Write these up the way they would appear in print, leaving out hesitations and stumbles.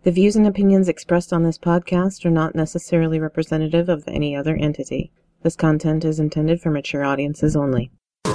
The views and opinions expressed on this podcast are not necessarily representative of any other entity. This content is intended for mature audiences only.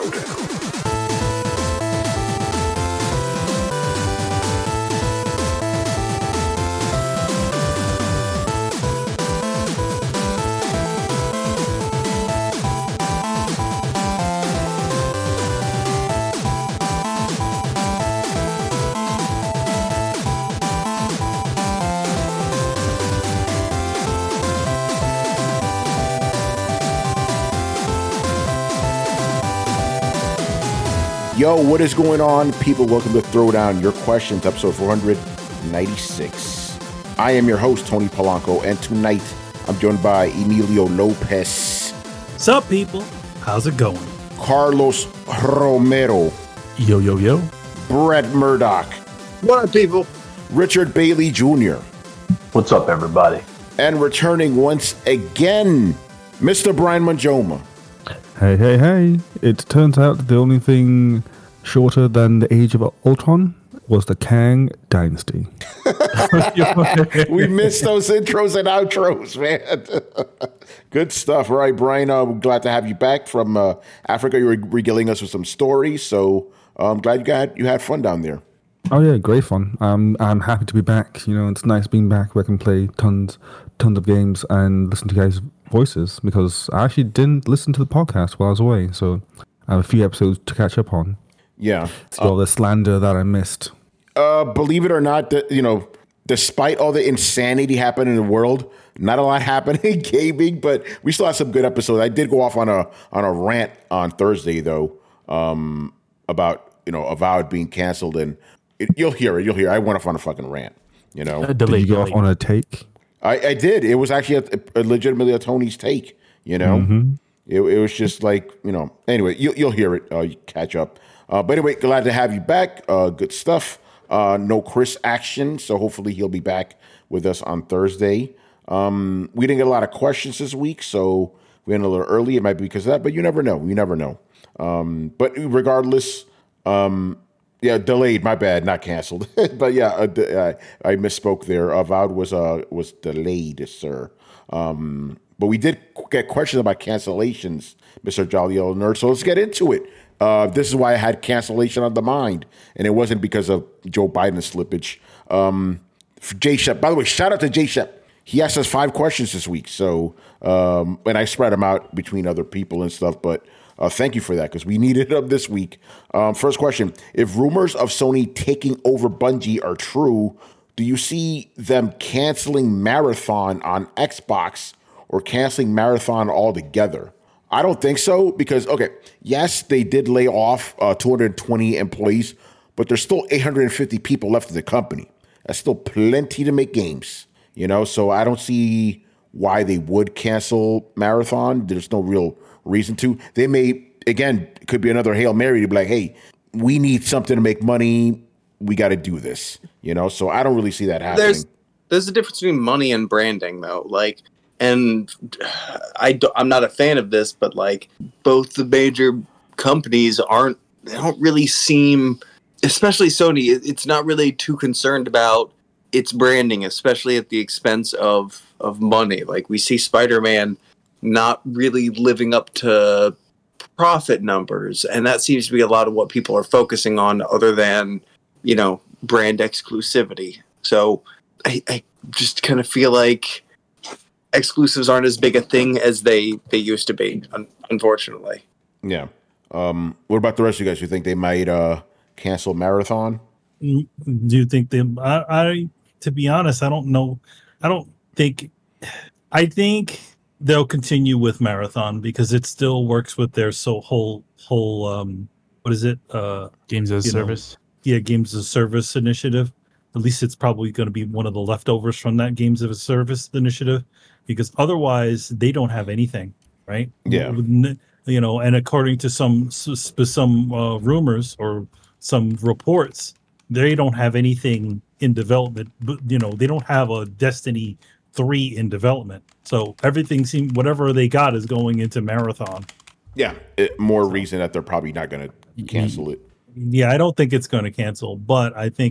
Yo, what is going on, people? Welcome to Throwdown, your questions, episode 496. I am your host, Tony Polanco, and tonight I'm joined by Emilio Lopez. What's up, people? How's it going? Carlos Romero. Yo, yo, yo. Brett Murdoch. What up, people? Richard Bailey Jr. What's up, everybody? And returning once again, Mr. Brian Manjoma. Hey, hey, hey. It turns out that the only thing shorter than the Age of Ultron was the Kang Dynasty. We missed those intros and outros, man. Good stuff. All right, Brian, I'm glad to have you back from Africa. You were regaling us with some stories, so I'm glad you had fun down there. Oh, yeah, great fun. I'm happy to be back. You know, it's nice being back where I can play tons of games and listen to you guys' voices, because I actually didn't listen to the podcast while I was away, so I have a few episodes to catch up on. Yeah. See all the slander that I missed. Believe it or not, despite all the insanity happening in the world, not a lot happened in gaming, but we still have some good episodes. I did go off on a rant on Thursday, though, about, Avowed being canceled, and you'll hear it. I went off on a fucking rant, Did you go off on a take? I did. It was actually a legitimately a Tony's take, Mm-hmm. It was just like, anyway, you'll hear it. You catch up. But anyway, glad to have you back. Good stuff. No Chris action, so hopefully he'll be back with us on Thursday. We didn't get a lot of questions this week, so we went a little early. It might be because of that, but you never know. You never know. But regardless, delayed. My bad, not canceled. But yeah, I misspoke there. Avowed was delayed, sir. But we did get questions about cancellations, Mr. Jolly Yellow Nerd. So let's get into it. This is why I had cancellation on the mind, and it wasn't because of Joe Biden's slippage. Jay Shep, by the way, shout out to Jay Shep. He asked us 5 questions this week, so and I spread them out between other people and stuff. But thank you for that, because we needed them this week. First question: if rumors of Sony taking over Bungie are true, do you see them canceling Marathon on Xbox or canceling Marathon altogether? I don't think so, because, yes, they did lay off 220 employees, but there's still 850 people left in the company. That's still plenty to make games, so I don't see why they would cancel Marathon. There's no real reason to. They may, again, it could be another Hail Mary to be like, hey, we need something to make money. We got to do this, so I don't really see that happening. There's a difference between money and branding, though. And I'm not a fan of this, but both the major companies they don't really seem, especially Sony, it's not really too concerned about its branding, especially at the expense of money. We see Spider-Man not really living up to profit numbers, and that seems to be a lot of what people are focusing on, other than, brand exclusivity. So I just kind of feel like exclusives aren't as big a thing as they used to be, unfortunately. Yeah. What about the rest of you guys? You think they might cancel Marathon? Do you think they? To be honest, I don't know. I think they'll continue with Marathon because it still works with their whole what is it? Games as a service. Games as a service initiative. At least it's probably going to be one of the leftovers from that Games as a Service initiative, because otherwise they don't have anything, right? Yeah. And according to some rumors or some reports, they don't have anything in development. But they don't have a Destiny 3 in development, so everything whatever they got is going into Marathon. Yeah, more reason that they're probably not going to cancel it. Yeah, I don't think it's going to cancel, but I think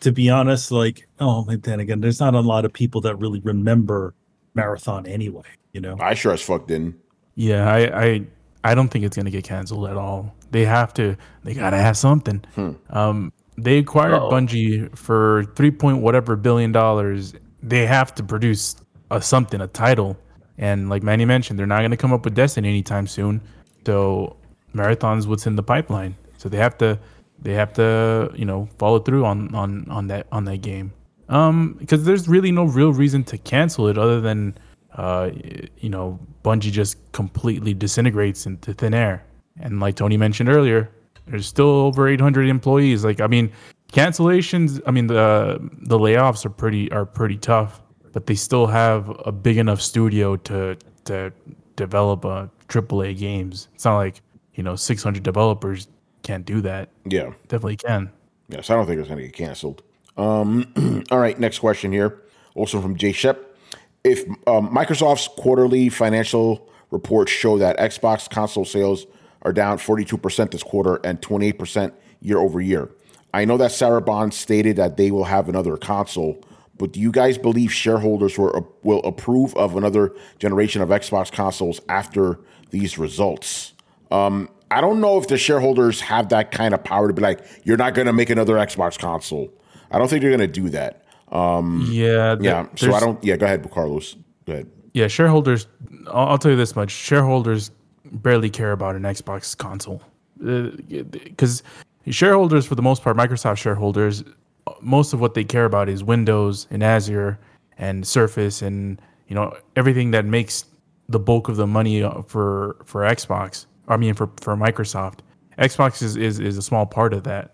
to be honest, like, oh, and then again, there's not a lot of people that really remember Marathon anyway. I sure as fuck didn't. Yeah, I don't think it's gonna get canceled at all. They gotta have something. They acquired Bungie for $3 billion. They have to produce a title. And like Manny mentioned, they're not going to come up with Destiny anytime soon. So Marathon's what's in the pipeline. So they have to follow through on that game. Because there's really no real reason to cancel it other than Bungie just completely disintegrates into thin air. And like Tony mentioned earlier, there's still over 800 employees. Like, I mean, cancellations, the layoffs are pretty tough, but they still have a big enough studio to develop AAA games. It's not like, 600 developers can't do that. Yeah. Definitely can. Yes, I don't think it's going to get canceled. All right, next question here. Also from Jay Shep. If Microsoft's quarterly financial reports show that Xbox console sales are down 42% this quarter and 28% year over year. I know that Sarah Bond stated that they will have another console, but do you guys believe shareholders will approve of another generation of Xbox consoles after these results? I don't know if the shareholders have that kind of power to be like, you're not going to make another Xbox console. I don't think they're going to do that. So I don't. Yeah, go ahead, Carlos. Go ahead. Yeah, shareholders. I'll tell you this much: shareholders barely care about an Xbox console because shareholders, for the most part, Microsoft shareholders, most of what they care about is Windows and Azure and Surface and everything that makes the bulk of the money for Xbox. I mean, for Microsoft, Xbox is a small part of that.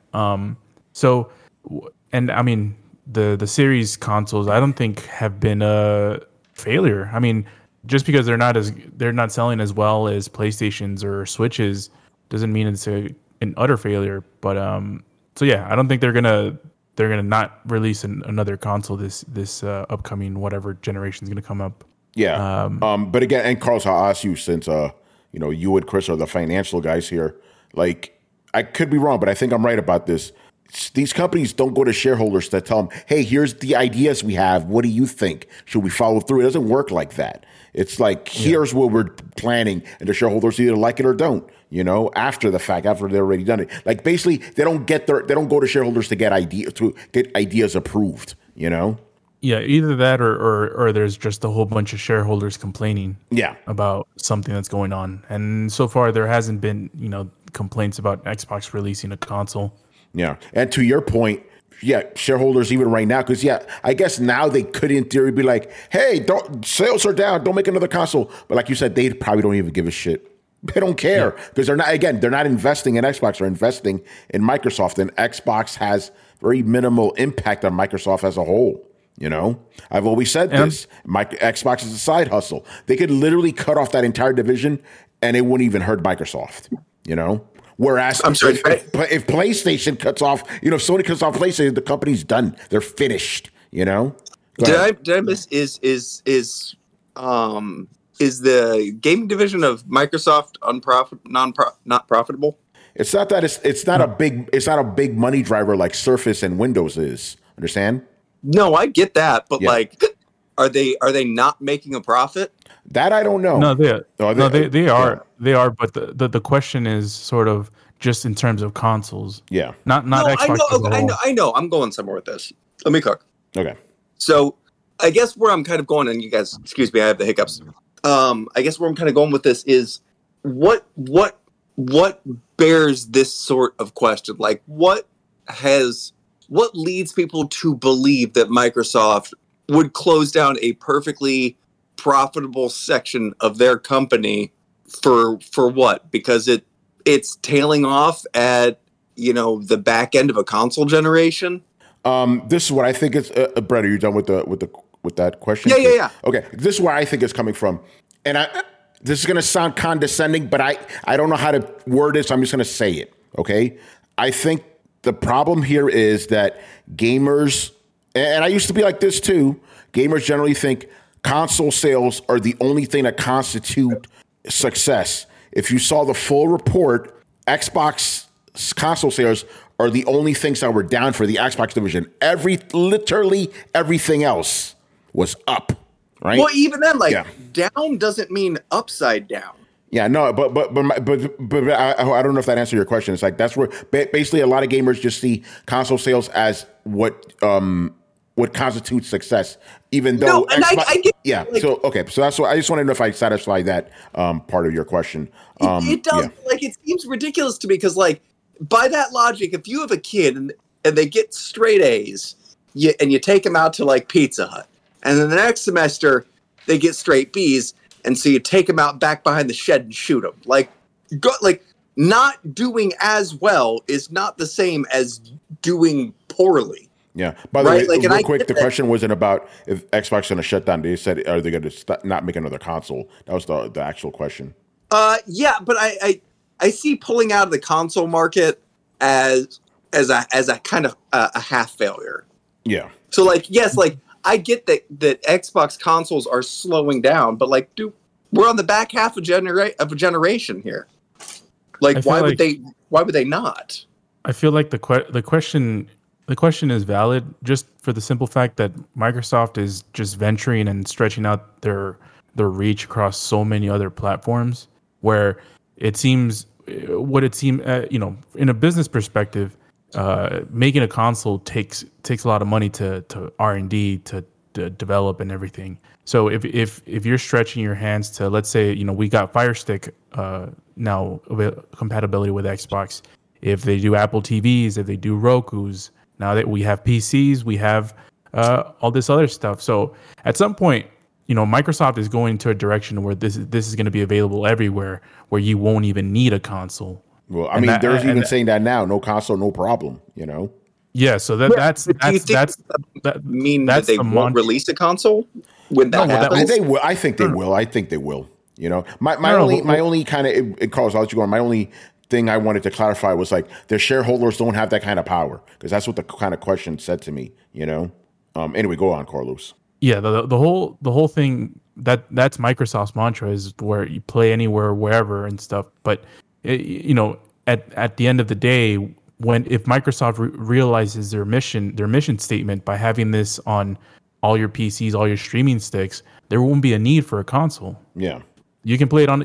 The series consoles, I don't think have been a failure. I mean, just because they're not selling as well as PlayStations or Switches doesn't mean it's an utter failure. But I don't think they're gonna not release another console this upcoming whatever generation is gonna come up. Yeah. But again, and Carlos, I'll ask you since you and Chris are the financial guys here. Like, I could be wrong, but I think I'm right about this. These companies don't go to shareholders to tell them, hey, here's the ideas we have. What do you think? Should we follow through? It doesn't work like that. It's like, here's what we're planning, and the shareholders either like it or don't, after the fact, after they've already done it. Like, basically, they don't go to shareholders to get ideas approved, Yeah, either that or there's just a whole bunch of shareholders complaining about something that's going on. And so far there hasn't been, complaints about Xbox releasing a console. Yeah. And to your point, shareholders even right now, because I guess now they could in theory be like, hey, sales are down, don't make another console. But like you said, they probably don't even give a shit. They don't care because they're not investing in Xbox, they're investing in Microsoft, and Xbox has very minimal impact on Microsoft as a whole. I've always said this. Xbox is a side hustle. They could literally cut off that entire division and it wouldn't even hurt Microsoft, Whereas I'm sorry, if PlayStation cuts off, if Sony cuts off PlayStation, the company's done. They're finished, Did I miss is the gaming division of Microsoft not profitable? It's not that it's not a big money driver like Surface and Windows is. Understand? No, I get that, but are they not making a profit? That I don't know. No, they are. They are, but the question is sort of just in terms of consoles. Yeah. Not Xbox. I know. I'm going somewhere with this. Let me cook. Okay. So I guess where I'm kind of going, and you guys, excuse me, I have the hiccups. I guess where I'm kind of going with this is what bears this sort of question? Like what leads people to believe that Microsoft would close down a perfectly profitable section of their company for what? Because it's tailing off at the back end of a console generation. This is what I think is. Brett, are you done with that question? Yeah. Okay, this is where I think it's coming from, and this is going to sound condescending, but I don't know how to word it, so I'm just going to say it. Okay, I think the problem here is that gamers, and I used to be like this too. Gamers generally think console sales are the only thing that constitute success. If you saw the full report, Xbox console sales are the only things that were down for the Xbox division. Literally everything else was up, right? Well, even then, down doesn't mean upside down. Yeah, no, but I don't know if that answered your question. It's like that's where basically a lot of gamers just see console sales as what constitutes success, even though I get so that's what I just want to know if I satisfy that part of your question. It does. It seems ridiculous to me because by that logic, if you have a kid and they get straight A's, and you take them out to Pizza Hut, and then the next semester they get straight B's, and so you take them out back behind the shed and shoot them. Not doing as well is not the same as doing poorly. Yeah. By the way, real quick, the question wasn't about if Xbox is going to shut down. They said, are they going to not make another console? That was the actual question. Yeah, but I see pulling out of the console market as a kind of a half failure. Yeah. So yes, I get that Xbox consoles are slowing down, but we're on the back half of a generation here. Why would they not? I feel like the question is valid just for the simple fact that Microsoft is just venturing and stretching out their reach across so many other platforms, where in a business perspective, making a console takes a lot of money to R&D to develop and everything. So if you're stretching your hands to, let's say, we got Fire Stick now compatibility with Xbox. If they do Apple TVs, if they do Rokus, now that we have PCs, we have all this other stuff. So at some point, Microsoft is going to a direction where this is going to be available everywhere, where you won't even need a console. Well, they're even saying that now. No console, no problem. Yeah. So that's mean that they won't release a console when that happens. They will. I think they will. I think they will. My only kind of, Carlos, I'll let you go on. My only thing I wanted to clarify was their shareholders don't have that kind of power, because that's what the kind of question said to me. Anyway, go on, Carlos. Yeah, the whole thing that's Microsoft's mantra is where you play anywhere, wherever, and stuff. But at the end of the day, if Microsoft realizes their mission statement by having this on all your PCs, all your streaming sticks, there won't be a need for a console. Yeah. You can play it on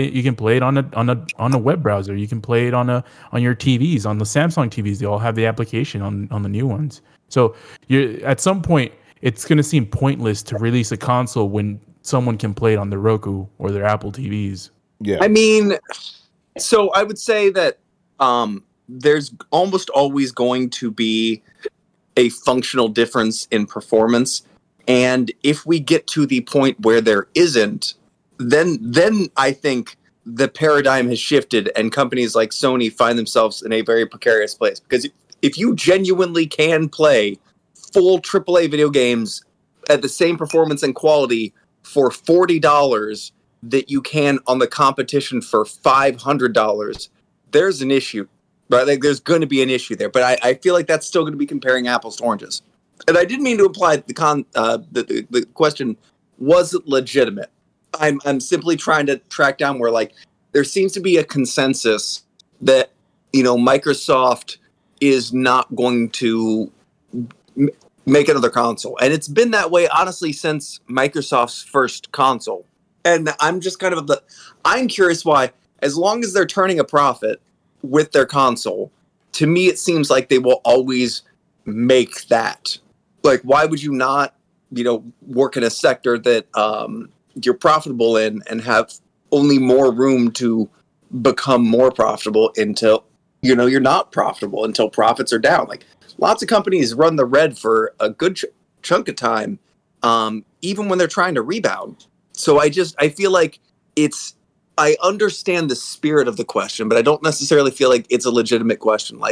a web browser. You can play it on your TVs, on the Samsung TVs. They all have the application on the new ones. So at some point, it's going to seem pointless to release a console when someone can play it on their Roku or their Apple TVs. Yeah. So I would say that there's almost always going to be a functional difference in performance, and if we get to the point where there isn't, then I think the paradigm has shifted, and companies like Sony find themselves in a very precarious place. Because if you genuinely can play full AAA video games at the same performance and quality for $40 that you can on the competition for $500, there's an issue, right? There's going to be an issue there. But I feel like that's still going to be comparing apples to oranges. And I didn't mean to imply the question wasn't legitimate. I'm simply trying to track down where there seems to be a consensus that Microsoft is not going to make another console, and it's been that way honestly since Microsoft's first console. And I'm just I'm curious why, as long as they're turning a profit with their console, to me it seems like they will always make that. Why would you not work in a sector that you're profitable in and have only more room to become more profitable until you're not profitable, until profits are down. Lots of companies run the red for a good chunk of time, even when they're trying to rebound. So I feel like I understand the spirit of the question, but I don't necessarily feel like it's a legitimate question.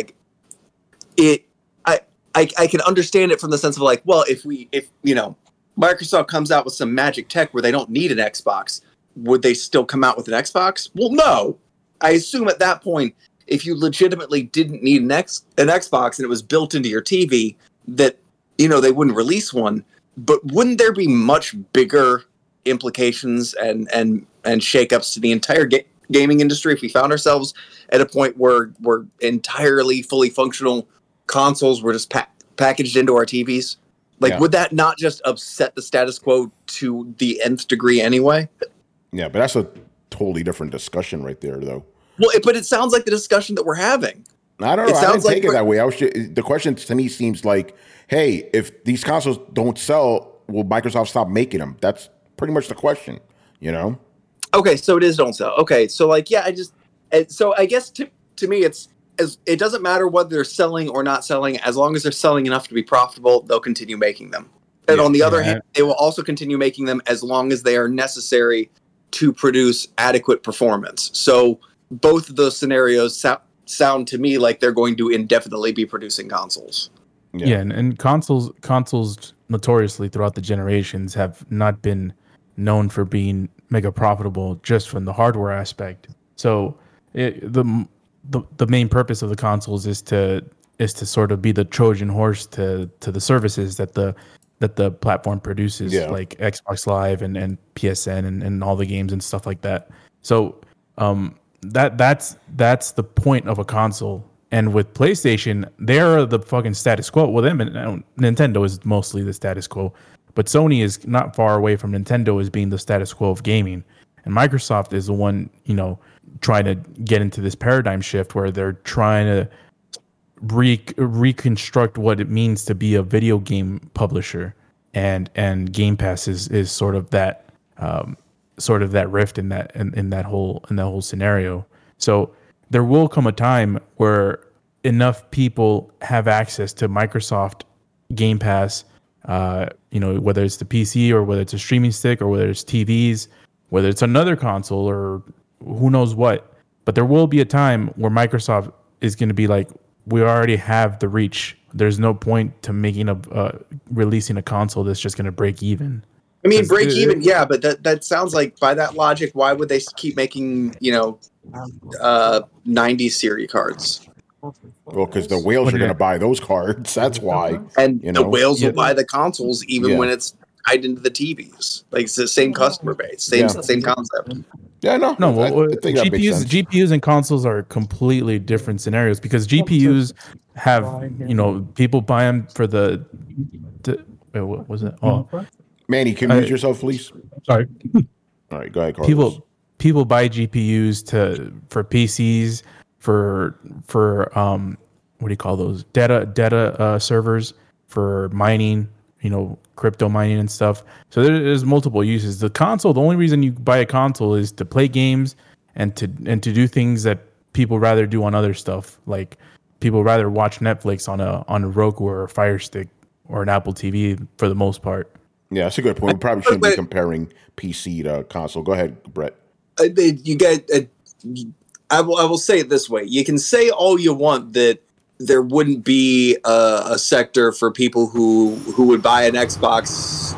I can understand it from the sense of if Microsoft comes out with some magic tech where they don't need an Xbox, would they still come out with an Xbox? Well, no. I assume at that point, if you legitimately didn't need an Xbox and it was built into your TV, that they wouldn't release one. But wouldn't there be much bigger implications and shakeups to the entire gaming industry, if we found ourselves at a point where we're entirely fully functional consoles were just packaged into our TVs, like would that not just upset the status quo to the nth degree anyway? Yeah, but that's a totally different discussion right there, though. Well, but it sounds like the discussion that we're having. I don't know. I didn't take it that way. The question to me seems like, hey, if these consoles don't sell, will Microsoft stop making them? That's pretty much the question, you know? Okay, so it is don't sell. Okay, so like, yeah, so I guess to me, it doesn't matter whether they're selling or not selling. As long as they're selling enough to be profitable, they'll continue making them. And on the other hand, they will also continue making them as long as they are necessary to produce adequate performance. So both of those scenarios sound to me like they're going to indefinitely be producing consoles. Yeah, and consoles notoriously throughout the generations have not been known for being mega profitable just from the hardware aspect. So the main purpose of the consoles is to sort of be the Trojan horse to the services that the platform produces, like Xbox Live and PSN and all the games and stuff like that. So that's the point of a console. And with PlayStation, they're the fucking status quo. Well, Nintendo is mostly the status quo, but Sony is not far away from Nintendo as being the status quo of gaming. And Microsoft is the one, trying to get into this paradigm shift where they're trying to reconstruct what it means to be a video game publisher. And Game Pass is sort of that rift in that whole scenario. So there will come a time where enough people have access to Microsoft Game Pass, whether it's the PC or whether it's a streaming stick or whether it's TVs, whether it's another console or who knows what. But there will be a time where Microsoft is going to be like, we already have the reach. There's no point to making releasing a console that's just going to break even. I mean, break even, yeah, but that sounds like by that logic, why would they keep making 90 series cards? Well, because the whales are going to buy those cards. That's why. And the whales will buy the consoles even when it's tied into the TVs. Like it's the same customer base, same concept. Yeah, no. I think GPUs and consoles are completely different scenarios because GPUs have people buy them for the wait, what was it? Oh. Manny, can you mute yourself, please? Sorry. All right, go ahead, Carlos. People buy GPUs for PCs, for what do you call those? Data servers for mining, crypto mining and stuff. So there's multiple uses. The only reason you buy a console is to play games and to do things that people rather do on other stuff. Like people rather watch Netflix on a Roku or a Fire Stick or an Apple TV for the most part. Yeah, that's a good point. We probably shouldn't be comparing PC to console. Go ahead, Brett. You get. I will say it this way: you can say all you want that there wouldn't be a sector for people who would buy an Xbox,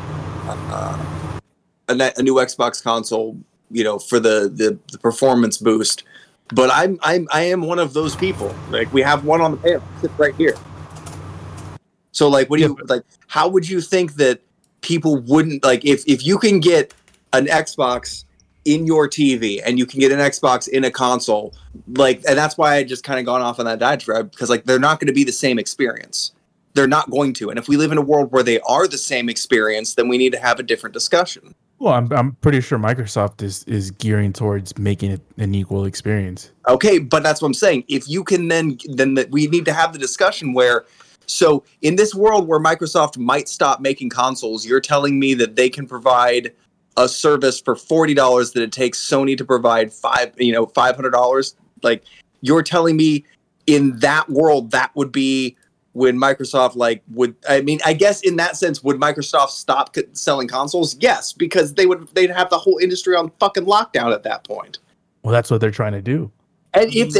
a new Xbox console, for the performance boost. But I am one of those people. Like we have one on the panel, sit right here. So like, what do you like? How would you think that people wouldn't like if you can get an Xbox in your TV and you can get an Xbox in a console, like, and that's why I just kind of gone off on that diatribe because like they're not going to be the same experience. They're not going to. And if we live in a world where they are the same experience, then we need to have a different discussion. Well, I'm pretty sure Microsoft is gearing towards making it an equal experience. Okay, but that's what I'm saying. If you can then we need to have the discussion where, so in this world where Microsoft might stop making consoles, you're telling me that they can provide a service for $40 that it takes Sony to provide $500. Like you're telling me in that world, that would be when Microsoft I guess in that sense, would Microsoft stop selling consoles? Yes, because they'd have the whole industry on fucking lockdown at that point. Well, that's what they're trying to do. And if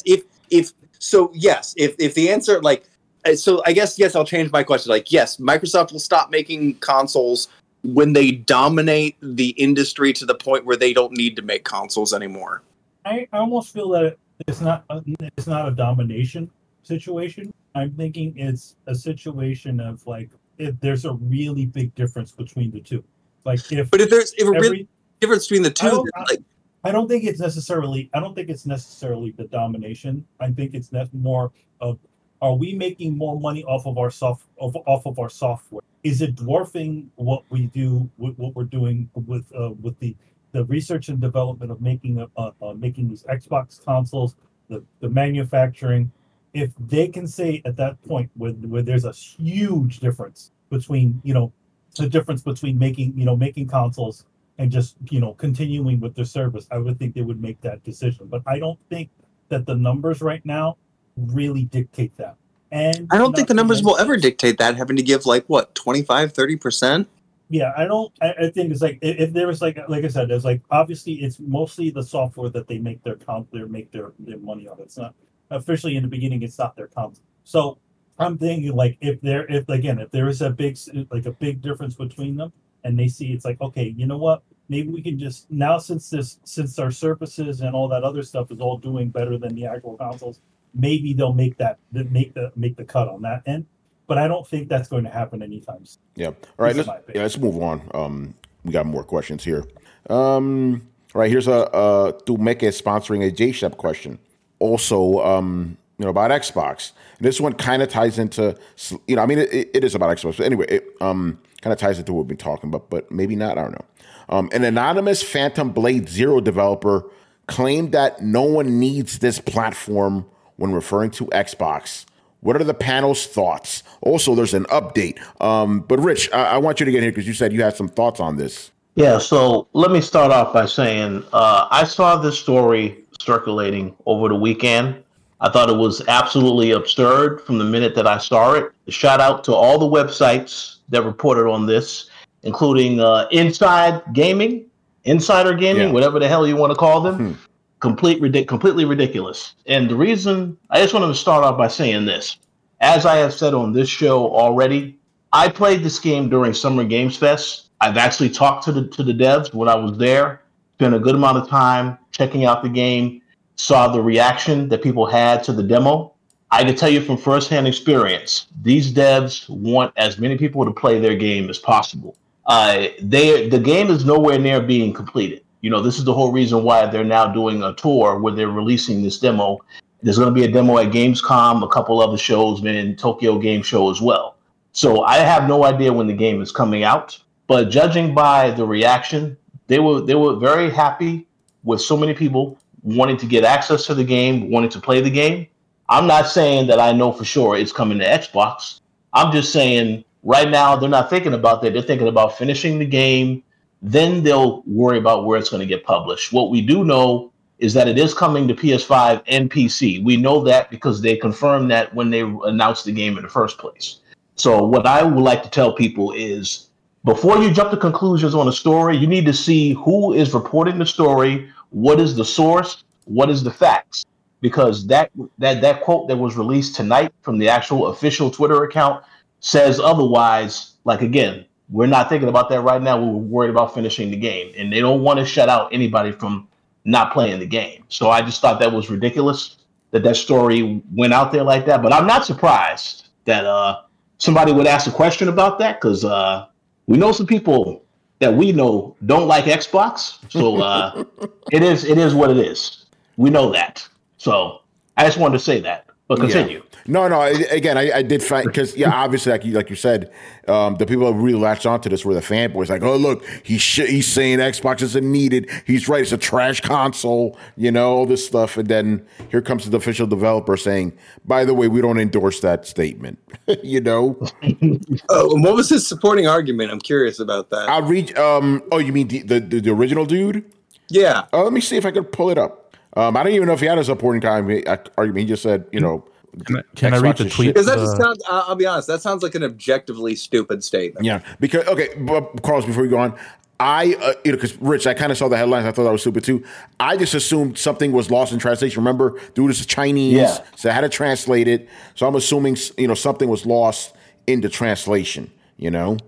the answer so I guess, yes, I'll change my question. Like, yes, Microsoft will stop making consoles when they dominate the industry to the point where they don't need to make consoles anymore. I almost feel that it's not a domination situation. I'm thinking it's a situation of like if there's a really big difference between the two. Like if there's a real difference between the two, I don't think it's necessarily the domination. I think it's more of, are we making more money off of our software? Is it dwarfing what we do, what we're doing with the research and development of making these Xbox consoles, the manufacturing? If they can say at that point where there's a huge difference between making consoles and just continuing with their service, I would think they would make that decision. But I don't think that the numbers right now really dictate that. And I don't think the numbers will ever dictate that, having to give 25-30%. Yeah, I think it's like, if there was like I said, there's obviously it's mostly the software that they make their money on. It's not officially, in the beginning, it's not their content. So I'm thinking if there is a big difference between them, and they see it's okay, you know what? Maybe we can just now, since our services and all that other stuff is all doing better than the actual consoles, maybe they'll make the cut on that end. But I don't think that's going to happen anytime soon. Yeah. All right. Let's move on. We got more questions here. All right. Here's Tumeke sponsoring a JShep question. Also, about Xbox. And this one kind of ties into, it is about Xbox. But anyway, it kind of ties into what we've been talking about, but maybe not. I don't know. An anonymous Phantom Blade Zero developer claimed that no one needs this platform when referring to Xbox. What are the panel's thoughts? Also, there's an update. But Rich, I want you to get here because you said you had some thoughts on this. Yeah, so let me start off by saying I saw this story circulating over the weekend. I thought it was absolutely absurd from the minute that I saw it. Shout out to all the websites that reported on this, including Insider Gaming, whatever the hell you want to call them. Completely ridiculous. And the reason, I just wanted to start off by saying this. As I have said on this show already, I played this game during Summer Games Fest. I've actually talked to the devs when I was there, spent a good amount of time checking out the game, saw the reaction that people had to the demo. I can tell you from firsthand experience, these devs want as many people to play their game as possible. The game is nowhere near being completed. This is the whole reason why they're now doing a tour where they're releasing this demo. There's going to be a demo at Gamescom, a couple other shows, and Tokyo Game Show as well. So I have no idea when the game is coming out, but judging by the reaction, they were very happy with so many people wanting to get access to the game, wanting to play the game. I'm not saying that I know for sure it's coming to Xbox. I'm just saying right now they're not thinking about that. They're thinking about finishing the game. Then they'll worry about where it's going to get published. What we do know is that it is coming to PS5 and PC. We know that because they confirmed that when they announced the game in the first place. So what I would like to tell people is, before you jump to conclusions on a story, you need to see who is reporting the story, what is the source, what is the facts. Because that quote that was released tonight from the actual official Twitter account says otherwise. Again, we're not thinking about that right now. We're worried about finishing the game. And they don't want to shut out anybody from not playing the game. So I just thought that was ridiculous that story went out there like that. But I'm not surprised that somebody would ask a question about that, because we know some people that we know don't like Xbox. So it is what it is. We know that. So I just wanted to say that. But continue. Yeah. No. Again, I did find, because obviously, like you said, the people that really latched onto this were the fanboys. Oh, look, he's saying Xbox isn't needed. He's right. It's a trash console. All this stuff, and then here comes the official developer saying, "By the way, we don't endorse that statement." What was his supporting argument? I'm curious about that. I'll read. You mean the original dude? Yeah. Let me see if I could pull it up. I don't even know if he had a supporting argument. He just said, Can I read the tweet? Because that just sounds, I'll be honest, that sounds like an objectively stupid statement. Yeah, because, but Carlos, before we go on, because Rich, I kind of saw the headlines. I thought that was stupid too. I just assumed something was lost in translation. Remember, dude is Chinese, so I had to translate it. So I'm assuming, something was lost in the translation, Go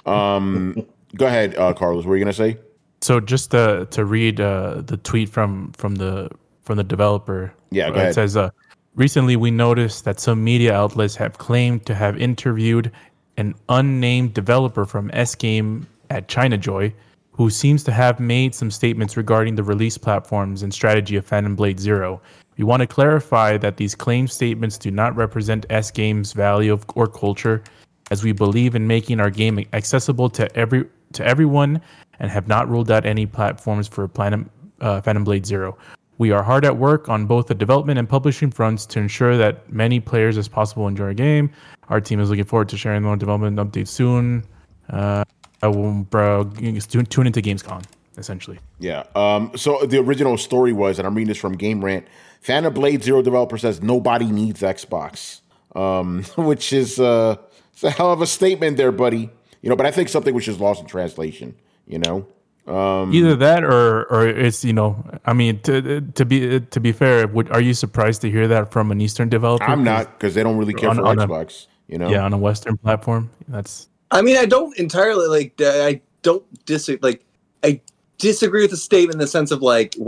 ahead, Carlos, what were you going to say? So just to read the tweet from the developer. Yeah, go ahead. It says, recently we noticed that some media outlets have claimed to have interviewed an unnamed developer from S-Game at ChinaJoy who seems to have made some statements regarding the release platforms and strategy of Phantom Blade Zero. We want to clarify that these claim statements do not represent S Games' value or culture, as we believe in making our game accessible to everyone and have not ruled out any platforms for Phantom Blade Zero. We are hard at work on both the development and publishing fronts to ensure that many players as possible enjoy our game. Our team is looking forward to sharing more development updates soon. I will tune into Gamescom, essentially. Yeah. So the original story was, and I'm reading this from Game Rant, Phantom Blade Zero developer says nobody needs Xbox, which is it's a hell of a statement there, buddy. But I think something which is lost in translation. Either that or it's I mean to be fair, are you surprised to hear that from an Eastern developer? I'm not, because they don't really care for Xbox. Yeah, on a Western platform. I mean, I don't entirely I don't disagree. I disagree with the statement in the sense of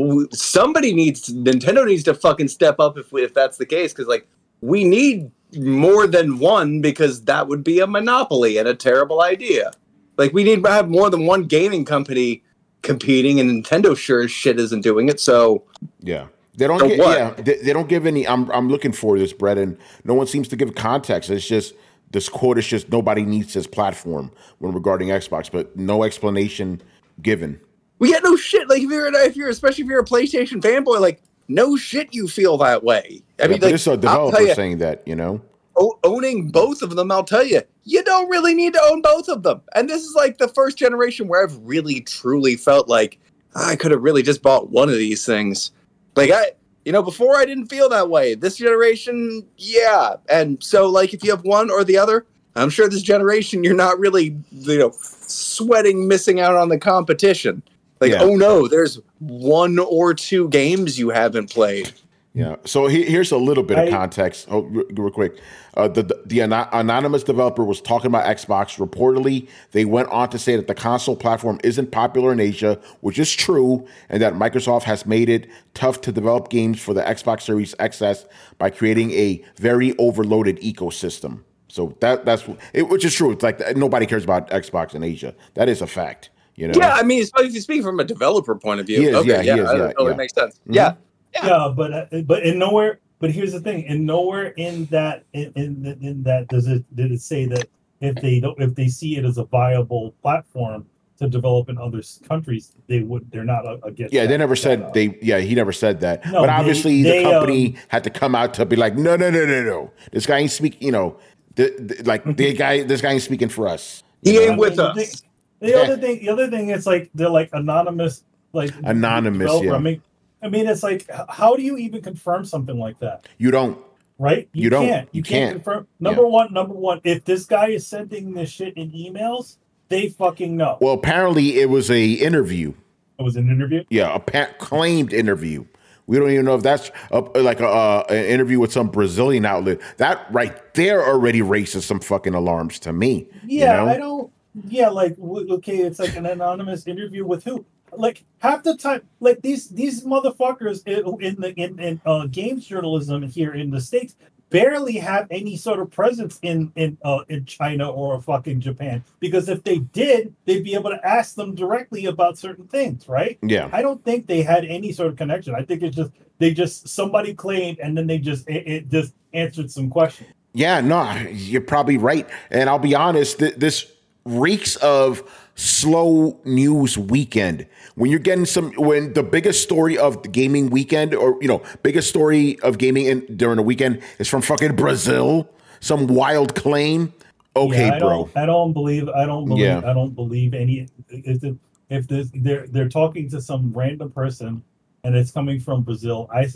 Nintendo needs to fucking step up if that's the case, because we need more than one, because that would be a monopoly and a terrible idea. We need to have more than one gaming company competing, and Nintendo sure as shit isn't doing it. So yeah, they don't give any. I'm looking for this, Brett, and no one seems to give context. It's just this quote is just nobody needs this platform when regarding Xbox, but no explanation given. We get no shit. Especially if you're a PlayStation fanboy, no shit, you feel that way. I mean, it's a developer saying that, owning both of them, I'll tell you, you don't really need to own both of them. And this is the first generation where I've really, truly felt like I could have really just bought one of these things. Before I didn't feel that way. This generation, yeah. And so, if you have one or the other, I'm sure this generation you're not really, sweating missing out on the competition. Oh no, there's one or two games you haven't played. Yeah. So here's a little bit of context. Real quick. The anonymous developer was talking about Xbox. Reportedly, they went on to say that the console platform isn't popular in Asia, which is true, and that Microsoft has made it tough to develop games for the Xbox Series XS by creating a very overloaded ecosystem. So that's it, which is true. It's nobody cares about Xbox in Asia. That is a fact. Yeah, I mean, if you speak from a developer point of view, he is, that totally makes sense. Mm-hmm. Yeah. Yeah, but in nowhere. But here's the thing: and nowhere in that did it say that if they see it as a viable platform to develop in other countries, they're not against. Yeah, they never said he never said that. No, but obviously the company had to come out to be like, no. This guy ain't speaking. This guy ain't speaking for us. He ain't with us. The other thing, it's they're anonymous, anonymous. Yeah. I mean, it's how do you even confirm something like that? You don't. Right? You can't confirm. Number one, if this guy is sending this shit in emails, they fucking know. Well, apparently it was a interview. It was an interview? Yeah, a claimed interview. We don't even know if that's an interview with some Brazilian outlet. That right there already raises some fucking alarms to me. Yeah, I don't. Yeah, okay, it's an anonymous interview with who? Half the time, these motherfuckers in games journalism here in the States barely have any sort of presence in China or fucking Japan, because if they did, they'd be able to ask them directly about certain things, right? Yeah. I don't think they had any sort of connection. I think it's somebody claimed, and then they just answered some questions. Yeah, no, you're probably right, and I'll be honest, this reeks of slow news weekend. When you're getting when the biggest story of the gaming weekend, or biggest story of gaming during the weekend is from fucking Brazil, some wild claim. Okay, yeah, bro. I don't believe any. If they're talking to some random person and it's coming from Brazil, I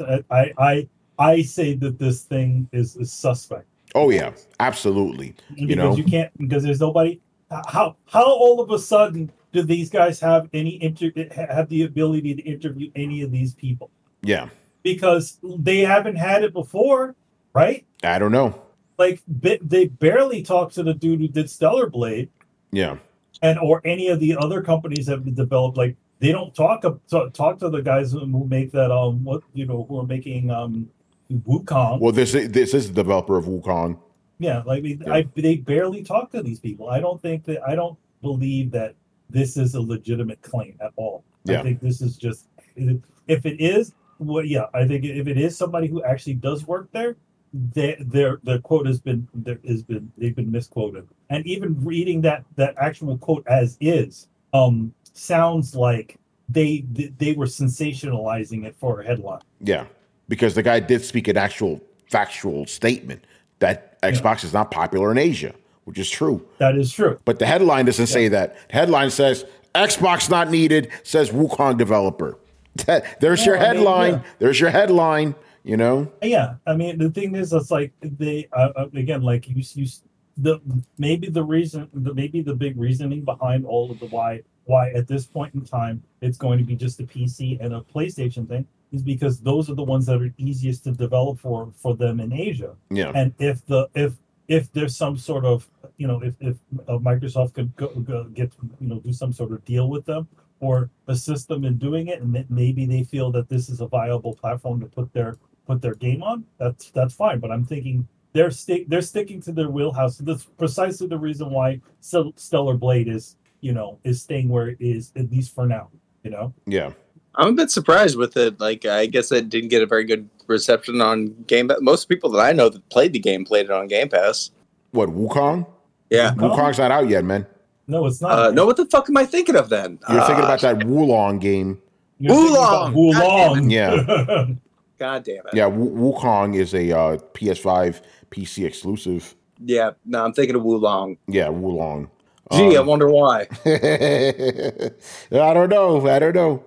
say that this thing is suspect. Oh yeah, absolutely. Because you can't, because there's nobody. How all of a sudden do these guys have have the ability to interview any of these people? Yeah, because they haven't had it before, right? I don't know. They barely talked to the dude who did Stellar Blade. Yeah, or any of the other companies that have developed. They don't talk to the guys who make that who are making Wukong. Well, this is the developer of Wukong. Yeah, they barely talk to these people. I don't believe that this is a legitimate claim at all. Yeah. I think this is just, if it is, well, yeah, I think if it is somebody who actually does work there, their quote they've been misquoted. And even reading that actual quote as is, sounds like they were sensationalizing it for a headline. Yeah, because the guy did speak an actual factual statement that Xbox is not popular in Asia, which is true. That is true. But the headline doesn't say that. The headline says Xbox not needed, says Wukong developer. There's your headline. There's your headline. You know. Yeah, I mean the thing is, it's like they again, like maybe the big reasoning behind all of the why at this point in time it's going to be just a PC and a PlayStation thing is because those are the ones that are easiest to develop for them in Asia. Yeah. And if there's some sort of, if Microsoft could go get, do some sort of deal with them or assist them in doing it, and maybe they feel that this is a viable platform to put their game on, that's fine. But I'm thinking they're sticking to their wheelhouse. That's precisely the reason why Stellar Blade is staying where it is, at least for now. Yeah. I'm a bit surprised with it. Like, I guess it didn't get a very good reception on Game Pass. Most people that I know that played the game played it on Game Pass. What, Wukong? Yeah. Wukong's not out yet, man. No, it's not. No, what the fuck am I thinking of then? You're thinking about that Wulong game. Wulong! Yeah. God damn it. Yeah, Wukong is a PS5 PC exclusive. Yeah, no, I'm thinking of Wulong. Yeah, Wulong. Gee, I wonder why. I don't know.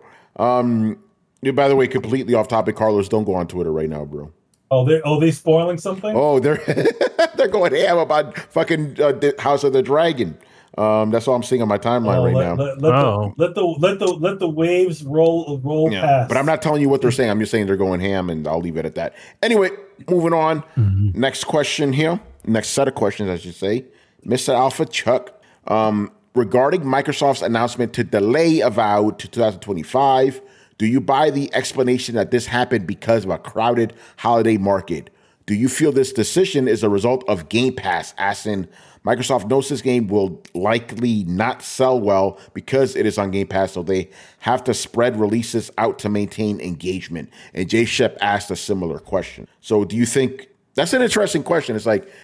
By the way, completely off topic, Carlos, don't go on Twitter right now, bro. Oh, they spoiling something? Oh, they're going ham about fucking House of the Dragon. That's all I'm seeing on my timeline right now. Let the waves roll past. But I'm not telling you what they're saying. I'm just saying they're going ham, and I'll leave it at that. Anyway, moving on. Mm-hmm. Next question here. Next set of questions, I should say. Mr. Alpha Chuck. Regarding Microsoft's announcement to delay Avowed to 2025, do you buy the explanation that this happened because of a crowded holiday market? Do you feel this decision is a result of Game Pass, as in Microsoft knows this game will likely not sell well because it is on Game Pass, so they have to spread releases out to maintain engagement? And Jay Shep asked a similar question. So do you think, that's an interesting question. It's like,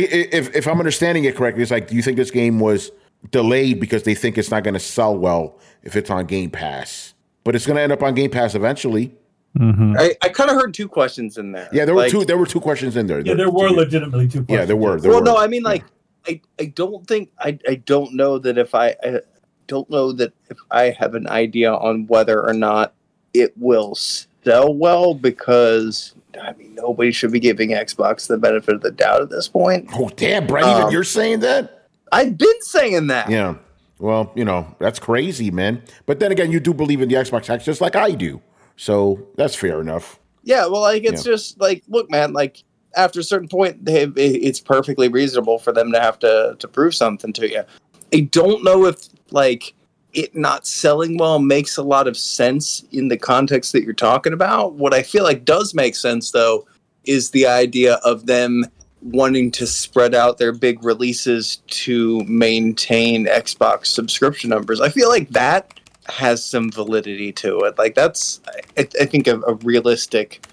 if I'm understanding it correctly, it's like, do you think this game was delayed because they think it's not going to sell well if it's on Game Pass? But it's going to end up on Game Pass eventually. Mm-hmm. I kind of heard two questions in there. Yeah, there were two questions in there. Yeah, there were legitimately two questions. Yeah, there were. No, I mean, like, I don't think I don't know that if I don't know that if I have an idea on whether or not it will sell well, because I mean nobody should be giving Xbox the benefit of the doubt at this point. Oh damn, Brad! Even you're saying that? I've been saying that. Yeah. Well, that's crazy, man. But then again, you do believe in the Xbox X just like I do. So that's fair enough. Yeah, well, like, it's just like, look, man, like, after a certain point, it's perfectly reasonable for them to have to prove something to you. I don't know if, like, it not selling well makes a lot of sense in the context that you're talking about. What I feel like does make sense, though, is the idea of them wanting to spread out their big releases to maintain Xbox subscription numbers. I feel like that has some validity to it. Like, that's, I think, a realistic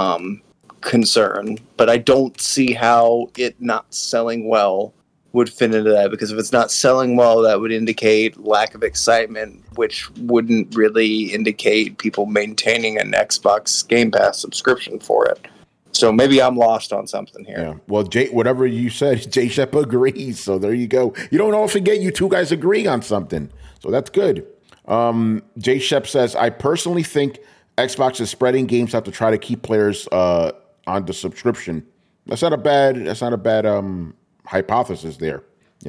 concern, but I don't see how it not selling well would fit into that, because if it's not selling well, that would indicate lack of excitement, which wouldn't really indicate people maintaining an Xbox Game Pass subscription for it. So maybe I'm lost on something here. Yeah. Well, Jay, whatever you said, Jay Shep agrees. So there you go. You don't often get you two guys agreeing on something. So that's good. Jay Shep says, I personally think Xbox is spreading games out to try to keep players on the subscription. That's not a bad hypothesis there,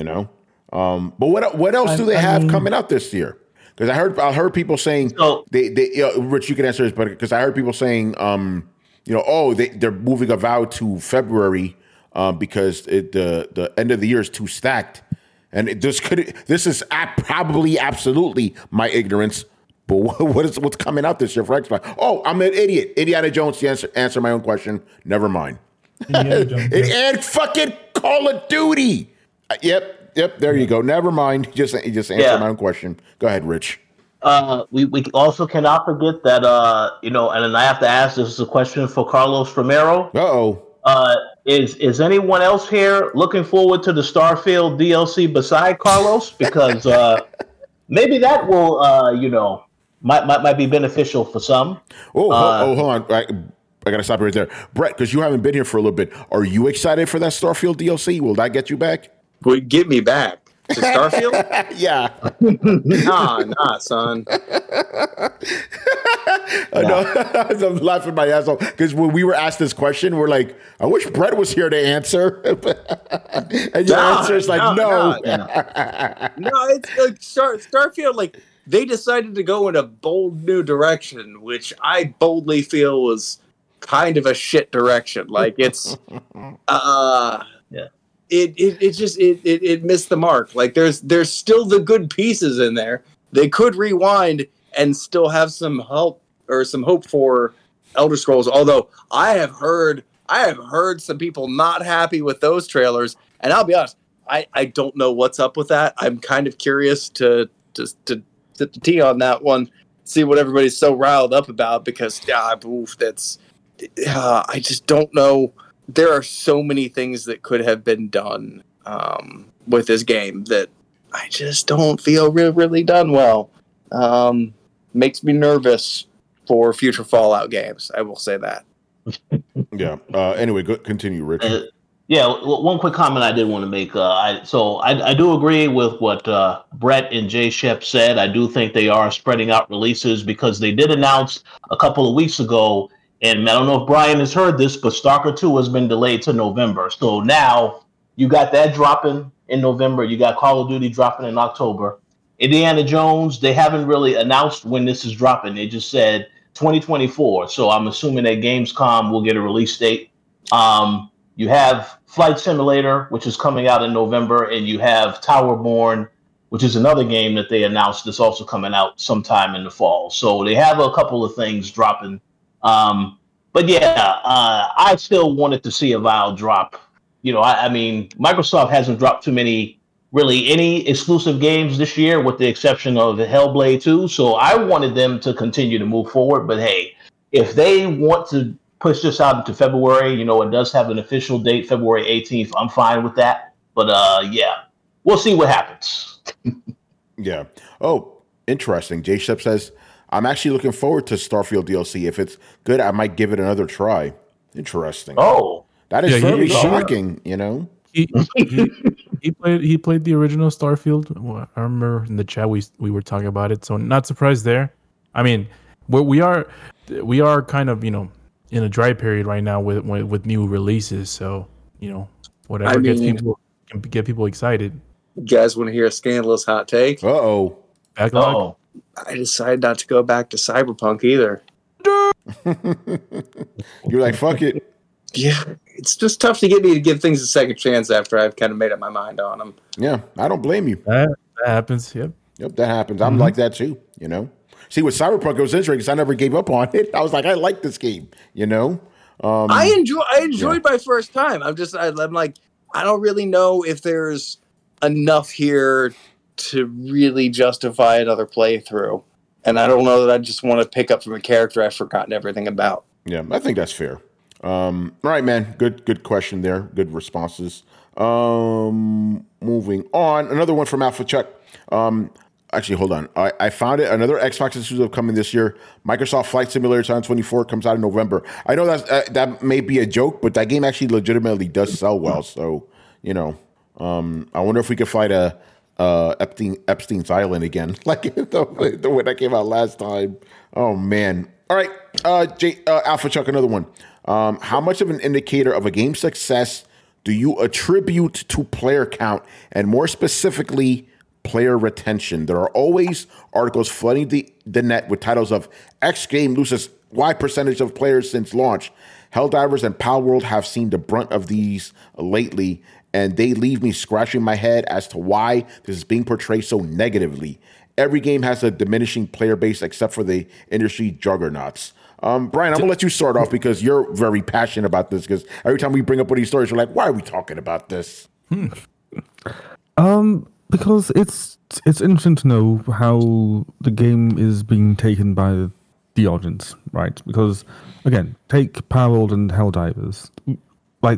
But what else do they have coming out this year? Because I heard people saying Rich, you can answer this, but because I heard people saying they're moving Avowed to February because the end of the year is too stacked. And this is probably absolutely my ignorance, but what's coming out this year for Xbox? Oh, I'm an idiot. Indiana Jones to answer my own question. Never mind. And fucking Call of Duty. Yep. Yep. There you go. Never mind. Just answer my own question. Go ahead, Rich. We also cannot forget that and then I have to ask. This is a question for Carlos Romero. Is anyone else here looking forward to the Starfield DLC beside Carlos? Because maybe that will might be beneficial for some. Hold on. I got to stop you right there. Brett, because you haven't been here for a little bit. Are you excited for that Starfield DLC? Will that get you back? Will it get me back to Starfield? Yeah. Nah, son. I'm laughing my ass off because when we were asked this question, we're like, I wish Brett was here to answer. And your answer is like, no. No, it's like Starfield, like, they decided to go in a bold new direction, which I boldly feel was kind of a shit direction. Like, it's it missed the mark. Like, there's still the good pieces in there. They could rewind and still have some hope for Elder Scrolls. Although I have heard some people not happy with those trailers, and I'll be honest, I don't know what's up with that. I'm kind of curious to sit the tea on that one, see what everybody's so riled up about, because I just don't know. There are so many things that could have been done with this game that I just don't feel really done well. Makes me nervous for future Fallout games. I will say that. Yeah. Anyway, continue, Rich. One quick comment I did want to make. I do agree with what Brett and Jay Shep said. I do think they are spreading out releases because they did announce a couple of weeks ago, and I don't know if Brian has heard this, but Stalker 2 has been delayed to November. So now you got that dropping in November. You got Call of Duty dropping in October. Indiana Jones, they haven't really announced when this is dropping. They just said 2024. So I'm assuming that Gamescom will get a release date. You have Flight Simulator, which is coming out in November, and you have Towerborn, which is another game that they announced that's also coming out sometime in the fall. So they have a couple of things dropping. I still wanted to see Avowed drop. I mean, Microsoft hasn't dropped too many, really any exclusive games this year, with the exception of Hellblade 2. So I wanted them to continue to move forward. But hey, if they want to push this out into February, it does have an official date, February 18th. I'm fine with that. But we'll see what happens. Yeah. Oh, interesting. Jay Shep says, I'm actually looking forward to Starfield DLC. If it's good, I might give it another try. Interesting. Oh, that is very shocking, He played the original Starfield. Well, I remember in the chat we were talking about it, so not surprised there. I mean, we are kind of in a dry period right now with new releases, so whatever gets people excited. You guys want to hear a scandalous hot take? Uh-oh. Backlog? I decided not to go back to Cyberpunk either. You're like, fuck it. Yeah, it's just tough to get me to give things a second chance after I've kind of made up my mind on them. Yeah, I don't blame you. That happens. Yep, that happens. I'm like that too. See, with Cyberpunk, it was interesting because I never gave up on it. I was like, I like this game. I enjoyed my first time. I'm like, I don't really know if there's enough here to really justify another playthrough, and I don't know that I just want to pick up from a character I've forgotten everything about. Yeah, I think that's fair. All right, man. Good question there. Good responses. Moving on. Another one from Alpha Chuck. Actually, hold on. I found it. Another Xbox exclusive coming this year. Microsoft Flight Simulator 2024 comes out in November. I know that may be a joke, but that game actually legitimately does sell well. So, I wonder if we could fly to Epstein's Island again, like the way that came out last time. Oh man! All right, Alpha Chuck, another one. How much of an indicator of a game's success do you attribute to player count, and more specifically, player retention? There are always articles flooding the net with titles of X game loses Y percentage of players since launch. Helldivers and Palworld have seen the brunt of these lately, and they leave me scratching my head as to why this is being portrayed so negatively. Every game has a diminishing player base except for the industry juggernauts. Brian, I'm going to let you start off because you're very passionate about this, because every time we bring up one of these stories, you're like, why are we talking about this? Because it's interesting to know how the game is being taken by the audience, right? Because again, take Powerworld and Helldivers. Like,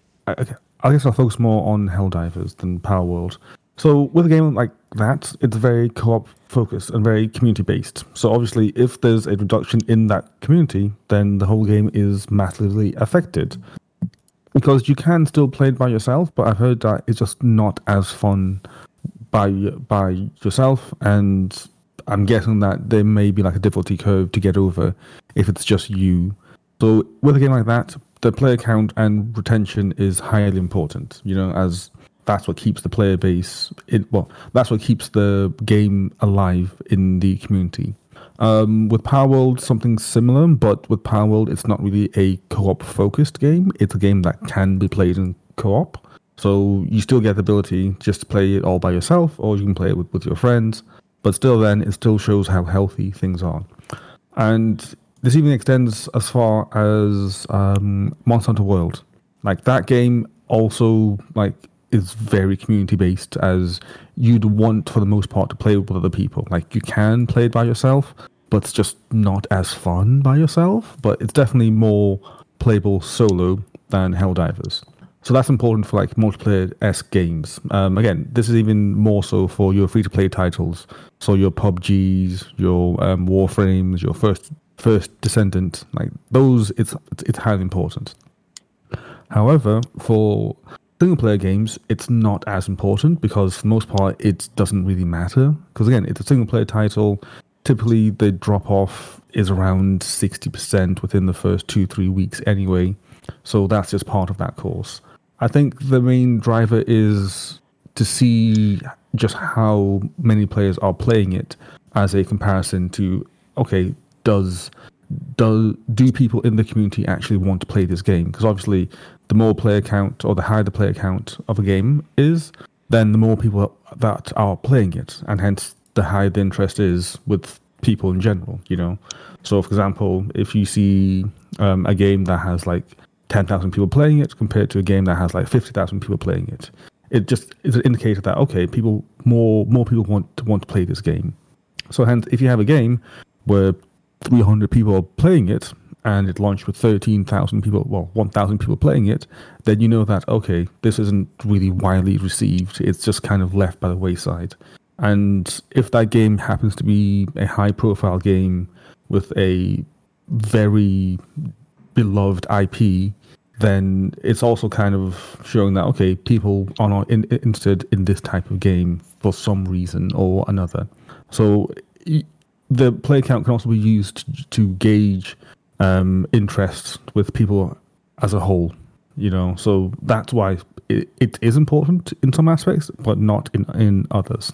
I guess I'll focus more on Helldivers than Powerworld. So with a game like that, it's very co-op focused and very community based. So obviously, if there's a reduction in that community, then the whole game is massively affected. Because you can still play it by yourself, but I've heard that it's just not as fun by yourself, and I'm guessing that there may be like a difficulty curve to get over if it's just you. So with a game like that, the player count and retention is highly important, as that's what keeps the player base that's what keeps the game alive in the community. With Powerworld, something similar, but with Powerworld, it's not really a co-op focused game. It's a game that can be played in co-op. So you still get the ability just to play it all by yourself, or you can play it with your friends. But still then, it still shows how healthy things are. And this even extends as far as Monster Hunter World. Like, that game also, is very community-based, as you'd want, for the most part, to play with other people. Like, you can play it by yourself, but it's just not as fun by yourself. But it's definitely more playable solo than Helldivers. So that's important for multiplayer-esque games. Again, this is even more so for your free-to-play titles. So your PUBGs, your Warframes, your First Descendant, like those, it's highly important. However, for single-player games, it's not as important because for the most part, it doesn't really matter. Because again, it's a single-player title. Typically, the drop-off is around 60% within the first 2-3 weeks anyway. So that's just part of that course. I think the main driver is to see just how many players are playing it as a comparison to, okay, do people in the community actually want to play this game? Because obviously, the more player count or the higher the player count of a game is, then the more people that are playing it, and hence the higher the interest is with people in general, So, for example, if you see a game that has 10,000 people playing it compared to a game that has 50,000 people playing it, it just is an indicator that, okay, more people want to play this game. So hence, if you have a game where 300 people are playing it and it launched with 13,000 people, 1,000 people playing it, then you know that, okay, this isn't really widely received. It's just kind of left by the wayside. And if that game happens to be a high-profile game with a very beloved IP, then it's also kind of showing that, okay, people are not interested in this type of game for some reason or another. So the player count can also be used to gauge interest with people as a whole, So that's why it is important in some aspects, but not in others.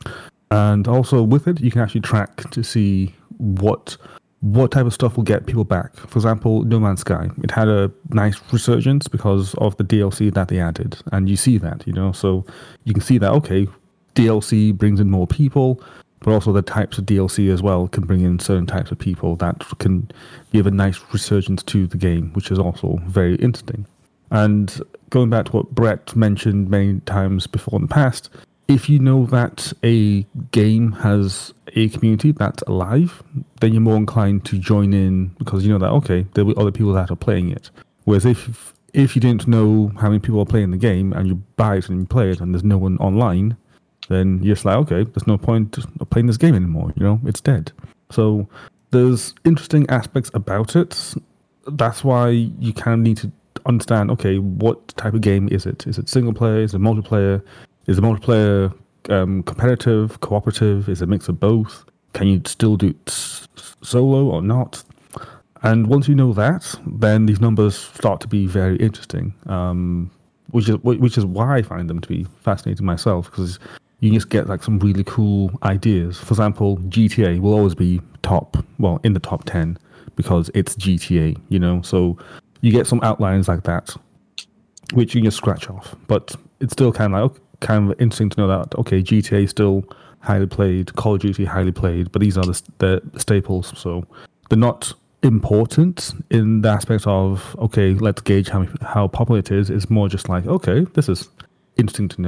And also with it, you can actually track to see what type of stuff will get people back. For example, No Man's Sky. It had a nice resurgence because of the DLC that they added. And you see that, So you can see that, okay, DLC brings in more people, but also the types of DLC as well can bring in certain types of people that can give a nice resurgence to the game, which is also very interesting. And going back to what Brett mentioned many times before in the past, if you know that a game has a community that's alive, then you're more inclined to join in because you know that, okay, there'll be other people that are playing it. Whereas if you didn't know how many people are playing the game and you buy it and you play it and there's no one online, then you're just like, okay, there's no point of playing this game anymore, it's dead. So there's interesting aspects about it. That's why you kind of need to understand, okay, what type of game is it? Is it single player? Is it multiplayer? Is the multiplayer competitive, cooperative? Is it a mix of both? Can you still do solo or not? And once you know that, then these numbers start to be very interesting, which is why I find them to be fascinating myself, because you can just get some really cool ideas. For example, GTA will always be in the top 10 because it's GTA, So you get some outlines like that, which you can just scratch off. But it's still kind of interesting to know that, okay, GTA is still highly played, Call of Duty highly played, but these are the staples. So they're not important in the aspect of, okay, let's gauge how popular it is. It's more just okay, this is interesting to note.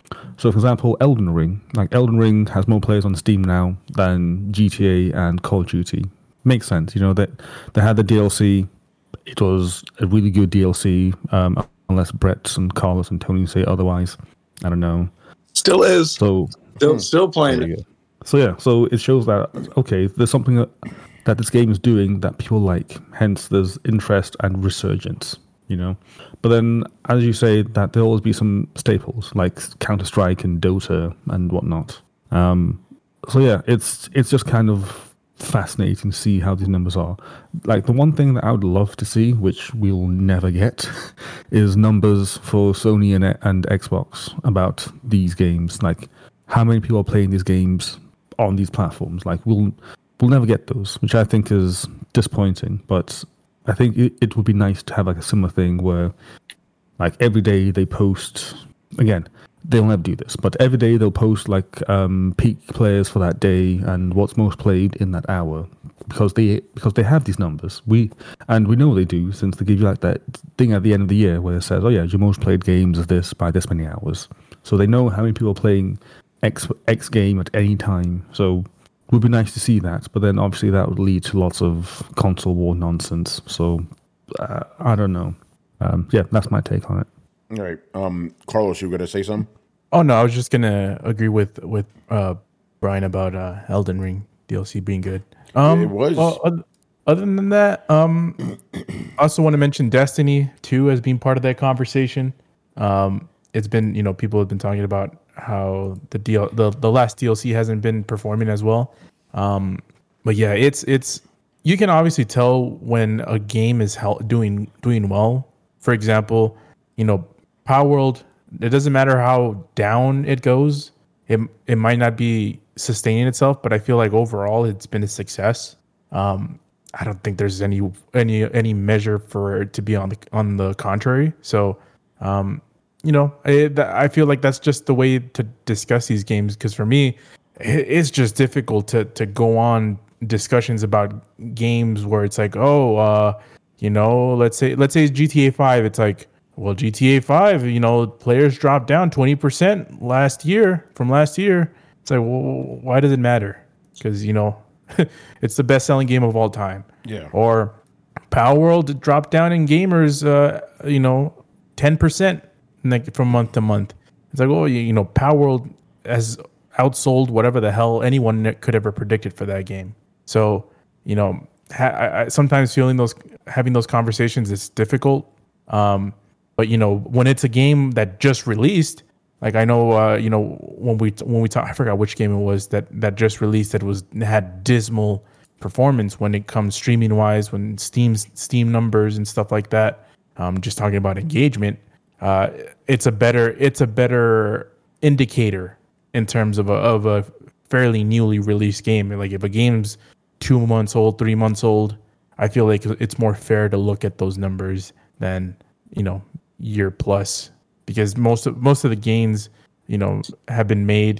So, for example, Elden Ring. Like, Elden Ring has more players on Steam now than GTA and Call of Duty. Makes sense. You know, that they had the DLC. It was a really good DLC, unless Brett and Carlos and Tony say otherwise. I don't know. Still is. So, Still playing it. So, yeah. So, it shows that, okay, there's something that this game is doing that people like. Hence, there's interest and resurgence. You know, but then, as you say, that there'll always be some staples like Counter-Strike and Dota and whatnot. So yeah, it's just kind of fascinating to see how these numbers are. Like, the one thing that I would love to see, which we'll never get, is numbers for Sony and Xbox about these games. Like, how many people are playing these games on these platforms? Like, we'll never get those, which I think is disappointing, but I think it would be nice to have like a similar thing where, like, every day they post. Again, they'll never do this, but every day they'll post like peak players for that day and what's most played in that hour, because they have these numbers. We know they do, since they give you like that thing at the end of the year where it says, oh yeah, your most played games is this by this many hours. So they know how many people are playing X game at any time. So it would be nice to see that, but then obviously that would lead to lots of console war nonsense. So I don't know. Yeah, that's my take on it. All right, Carlos, you were gonna say something? Oh no, I was just gonna agree with Brian about Elden Ring DLC being good. It was. Well, other than that, I also want to mention Destiny 2 as being part of that conversation. It's been, people have been talking about how the last DLC hasn't been performing as well. But yeah, it's you can obviously tell when a game is doing well. For example, Power World, it doesn't matter how down it goes, it might not be sustaining itself, but I feel like overall it's been a success. I don't think there's any measure for it to be on the contrary. So I feel like that's just the way to discuss these games, because for me, it's just difficult to go on discussions about games where it's like, let's say GTA 5. It's like, well, GTA 5, players dropped down 20% from last year. It's like, well, why does it matter? Because, it's the best selling game of all time. Yeah. Or Power World dropped down in gamers, 10%. From month to month. It's like, Power World has outsold whatever the hell anyone could ever predicted for that game. So, I sometimes having those conversations is difficult. But when it's a game that just released, like I know, when we talk, I forgot which game it was that just released that had dismal performance when it comes streaming wise, when Steam numbers and stuff like that. Just talking about engagement. It's a better indicator in terms of a fairly newly released game. Like if a game's 2 months old, 3 months old, I feel like it's more fair to look at those numbers than year plus, because most of the gains have been made.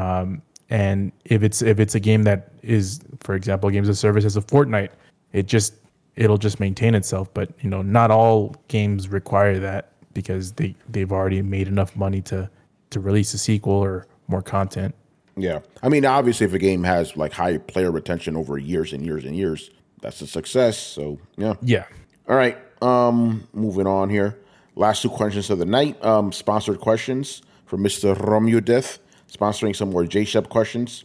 And if it's a game that is, for example, games of service as a Fortnite, it'll just maintain itself. But not all games require that, because they've already made enough money to release a sequel or more content. Yeah. I mean, obviously, if a game has like high player retention over years and years and years, that's a success. So, yeah. Yeah. All right. Moving on here. Last two questions of the night. Sponsored questions from Mr. Romudeth, sponsoring some more J-Shep questions.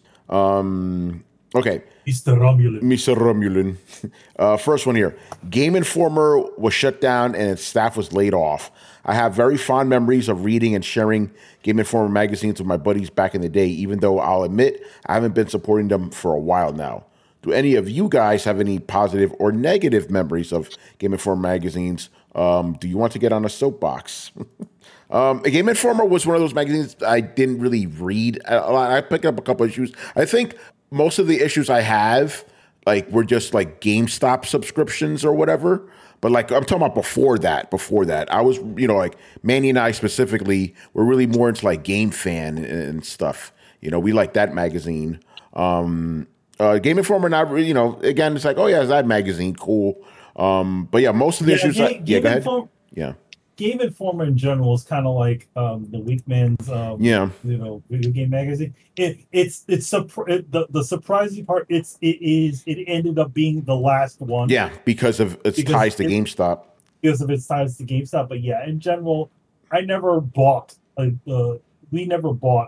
Okay. Mr. Romulan. Mr. Romulan. First one here. Game Informer was shut down and its staff was laid off. I have very fond memories of reading and sharing Game Informer magazines with my buddies back in the day, even though I'll admit I haven't been supporting them for a while now. Do any of you guys have any positive or negative memories of Game Informer magazines? Do you want to get on a soapbox? Game Informer was one of those magazines I didn't really read a lot. I picked up a couple issues. I think most of the issues I have were just like GameStop subscriptions or whatever. But like I'm talking about before that, I was, like Manny and I specifically were really more into like Game Fan and stuff. We like that magazine. Game Informer, not really, again, it's like, oh yeah, it's that magazine, cool. But yeah, most of the issues. Go ahead. Yeah. Game Informer in general is kind of like the weak man's Yeah. video game magazine. The surprising part it ended up being the last one. Yeah, because of its ties to GameStop. Because of its ties to GameStop. But yeah, in general, I never bought we never bought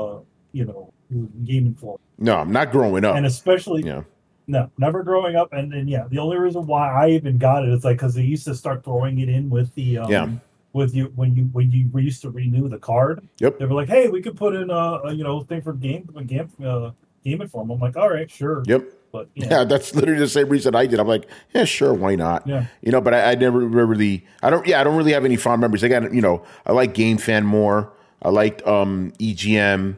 Game Informer. No, I'm not growing up. And especially no, never growing up. And then the only reason why I even got it is like because they used to start throwing it in with the with you when you used to renew the card. Yep. They were like, hey, we could put in a thing for Game Informer. I'm like, all right, sure. Yep. But yeah, that's literally the same reason I did. I'm like, yeah, sure, why not? Yeah. But I never really. I don't really have any fond memories. I got I like Game Fan more. I liked EGM.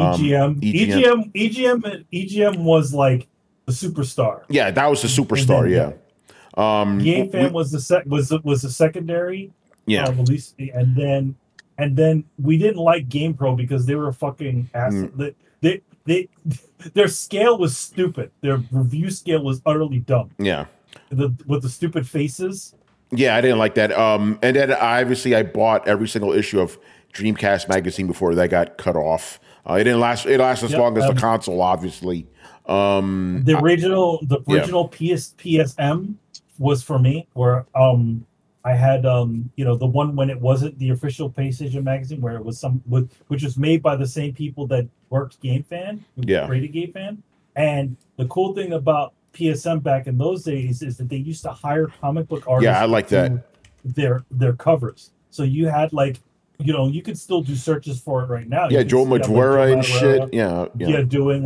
EGM was like the superstar. Yeah, that was the superstar. Game Fan was the secondary. Yeah. Release, and then we didn't like Game Pro because they were fucking ass. Their scale was stupid. Their review scale was utterly dumb. Yeah. With the stupid faces. Yeah, I didn't like that. And then obviously I bought every single issue of Dreamcast magazine before that got cut off. It didn't last. It lasted as long as the console, obviously. The original PSM was for me, where I had the one when it wasn't the official PlayStation magazine, where it was which was made by the same people that worked Game Fan, created Game Fan. And the cool thing about PSM back in those days is that they used to hire comic book artists. Yeah, I like that. Their covers. So you had you could still do searches for it right now. Yeah, Joe Madureira and shit. Yeah, doing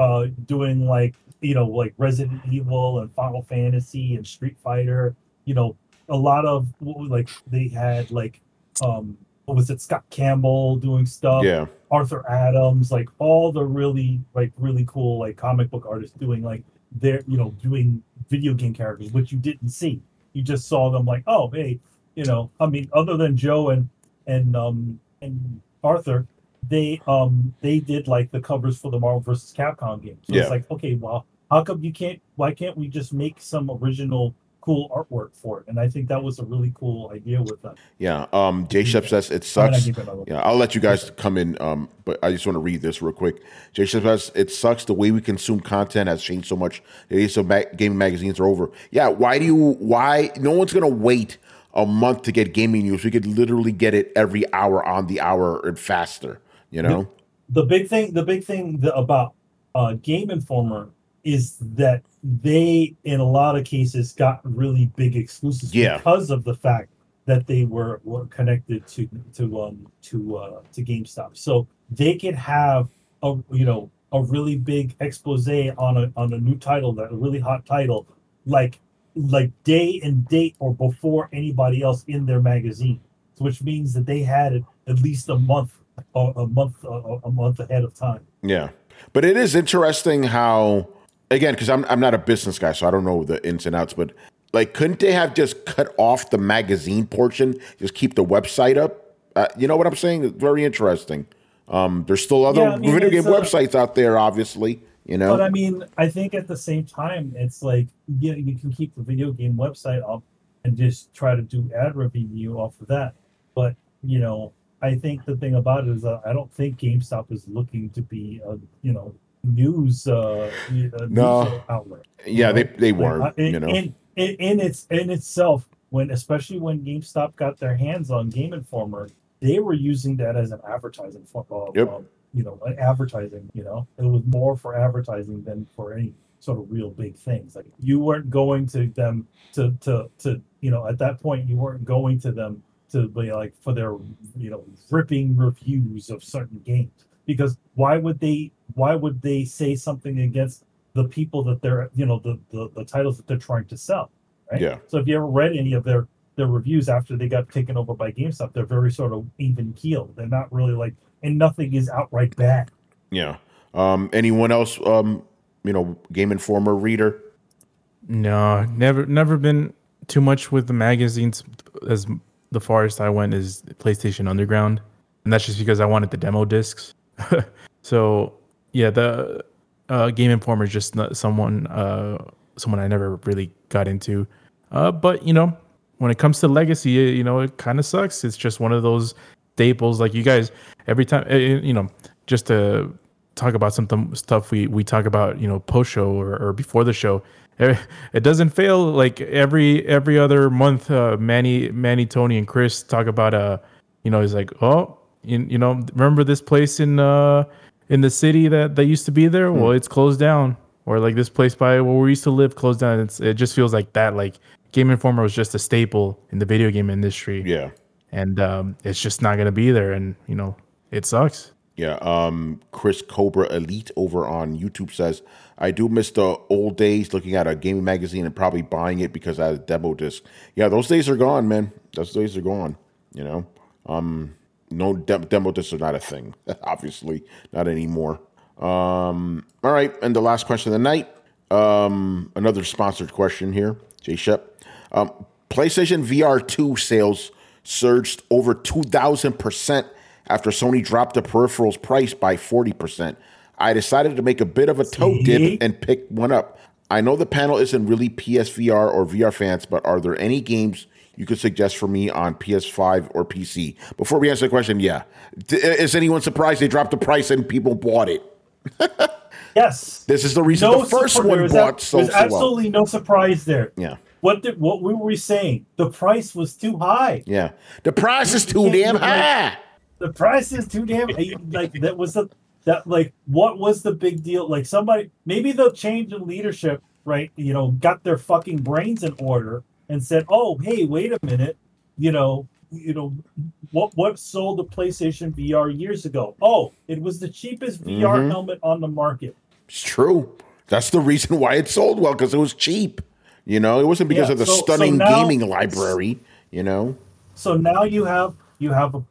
Resident Evil and Final Fantasy and Street Fighter. A lot of they had what was it, Scott Campbell doing stuff. Yeah, Arthur Adams, all the really cool comic book artists doing they're doing video game characters, which you didn't see. You just saw them oh hey, other than Joe and Arthur, they did the covers for the Marvel vs. Capcom game. So it's okay, well, how come why can't we just make some original cool artwork for it? And I think that was a really cool idea with that. Yeah. Jay Shep says it sucks. I'll let you guys come in, but I just want to read this real quick. Jay Shep says it sucks. The way we consume content has changed so much. The days of gaming magazines are over. Yeah. Why no one's gonna wait a month to get gaming news? We could literally get it every hour on the hour and faster. The big thing about Game Informer is that they, in a lot of cases, got really big exclusives because of the fact that they were connected to GameStop. So they could have a really big expose on a new title, that a really hot title, like day and date or before anybody else in their magazine. So which means that they had it at least a month ahead of time. Yeah, but it is interesting how. Again, because I'm not a business guy, so I don't know the ins and outs, but couldn't they have just cut off the magazine portion, just keep the website up? You know what I'm saying? It's very interesting. There's still other video game websites out there, obviously. But I mean, I think at the same time, it's you can keep the video game website up and just try to do ad revenue off of that. But I think the thing about it is I don't think GameStop is looking to be news outlet. Yeah, they weren't. In itself, especially when GameStop got their hands on Game Informer, they were using that as an advertising advertising. It was more for advertising than for any sort of real big things. You weren't going to them to at that point you weren't going to them to be for their ripping reviews of certain games. Because why would they say something against the people that they're the titles that they're trying to sell, right? Yeah. So if you ever read any of their reviews after they got taken over by GameStop, they're very sort of even keeled. They're not really and nothing is outright bad. Yeah. Anyone else? Game Informer reader? No, never been too much with the magazines. As the farthest I went is PlayStation Underground, and that's just because I wanted the demo discs. So yeah, the Game Informer is just not someone I never really got into. But when it comes to legacy, you know, it kind of sucks. It's just one of those staples. Like you guys, every time, you know, just to talk about stuff we talk about, you know, post show or before the show. It doesn't fail. Like every other month, Manny, Tony, and Chris talk about you know, he's like, oh, you know, remember this place in the city that used to be there? Well, it's closed down. Or like this place by where we used to live closed down. It just feels like that. Like Game Informer was just a staple in the video game industry. Yeah. And it's just not going to be there. And, you know, it sucks. Yeah. Chris Cobra Elite over on YouTube says, I do miss the old days looking at a gaming magazine and probably buying it because I had a demo disc. Yeah, those days are gone, man. Those days are gone, you know. No demo discs are not a thing, obviously. Not anymore. All right, and the last question of the night. Another sponsored question here, Jay Shep. PlayStation VR 2 sales surged over 2,000% after Sony dropped the peripheral's price by 40%. I decided to make a bit of a toe dip and pick one up. I know the panel isn't really PSVR or VR fans, but are there any games you could suggest for me on PS5 or PC? Before we answer the question, yeah. Is anyone surprised they dropped the price and people bought it? Yes. This is the reason the first one bought so There's absolutely no surprise there. Yeah. What were we saying? The price was too high. Yeah. The price is too damn high. The price is too damn like that was what was the big deal? Like somebody, maybe they'll change in leadership, right? You know, got their fucking brains in order and said, "Oh, hey, wait a minute, you know, what sold the PlayStation VR years ago? Oh, it was the cheapest VR helmet on the market." It's true. That's the reason why it sold well, because it was cheap. You know, it wasn't because of the stunning gaming library. You know. So now you got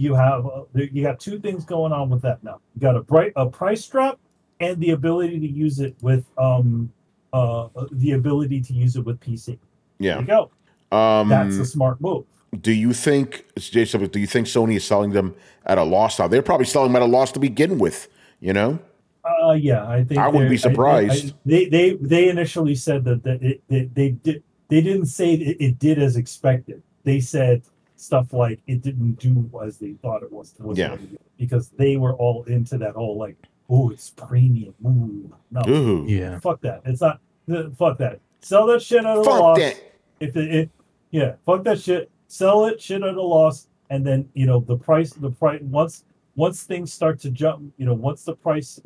two things going on with that. Now you got a price drop and the ability to use it with PC. Yeah. There you go. That's a smart move. Do you think, Jason? Do you think Sony is selling them at a loss now? They're probably selling them at a loss to begin with. You know. Yeah, I think I wouldn't be surprised. They initially said that they didn't say it did as expected. They said stuff like it didn't do as they thought it was. Yeah. Because they were all into that whole like, oh, it's premium. Ooh, no. Ooh. Yeah. Fuck that. It's not. Fuck that. Sell that shit at a loss. Fuck that shit. Sell it shit at a loss, and then the price. Once things start to jump, once the price,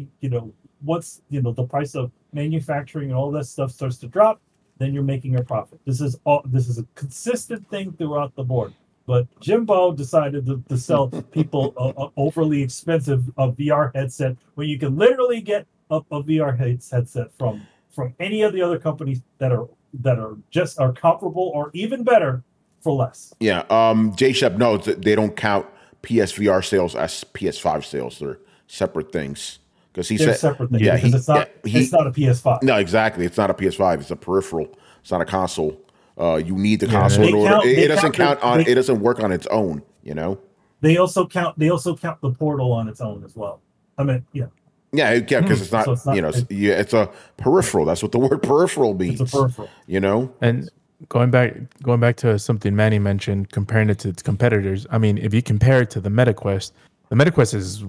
the price of manufacturing and all that stuff starts to drop, then you're making a profit. This is a consistent thing throughout the board. But Jimbo decided to sell people a overly expensive VR headset when you can literally get a VR headset from any of the other companies that are comparable or even better for less. Yeah. Jay Shep knows that they don't count PSVR sales as PS5 sales. They're separate things. Because They're separate things. Yeah, it's not a PS5. No, exactly. It's not a PS5. It's a peripheral. It's not a console. You need the console in order. It doesn't work on its own. They also count the Portal on its own as well. I mean, yeah. Yeah, because it's not. It's a peripheral. That's what the word peripheral means. It's a peripheral. And going back to something Manny mentioned, comparing it to its competitors. I mean, if you compare it to the MetaQuest is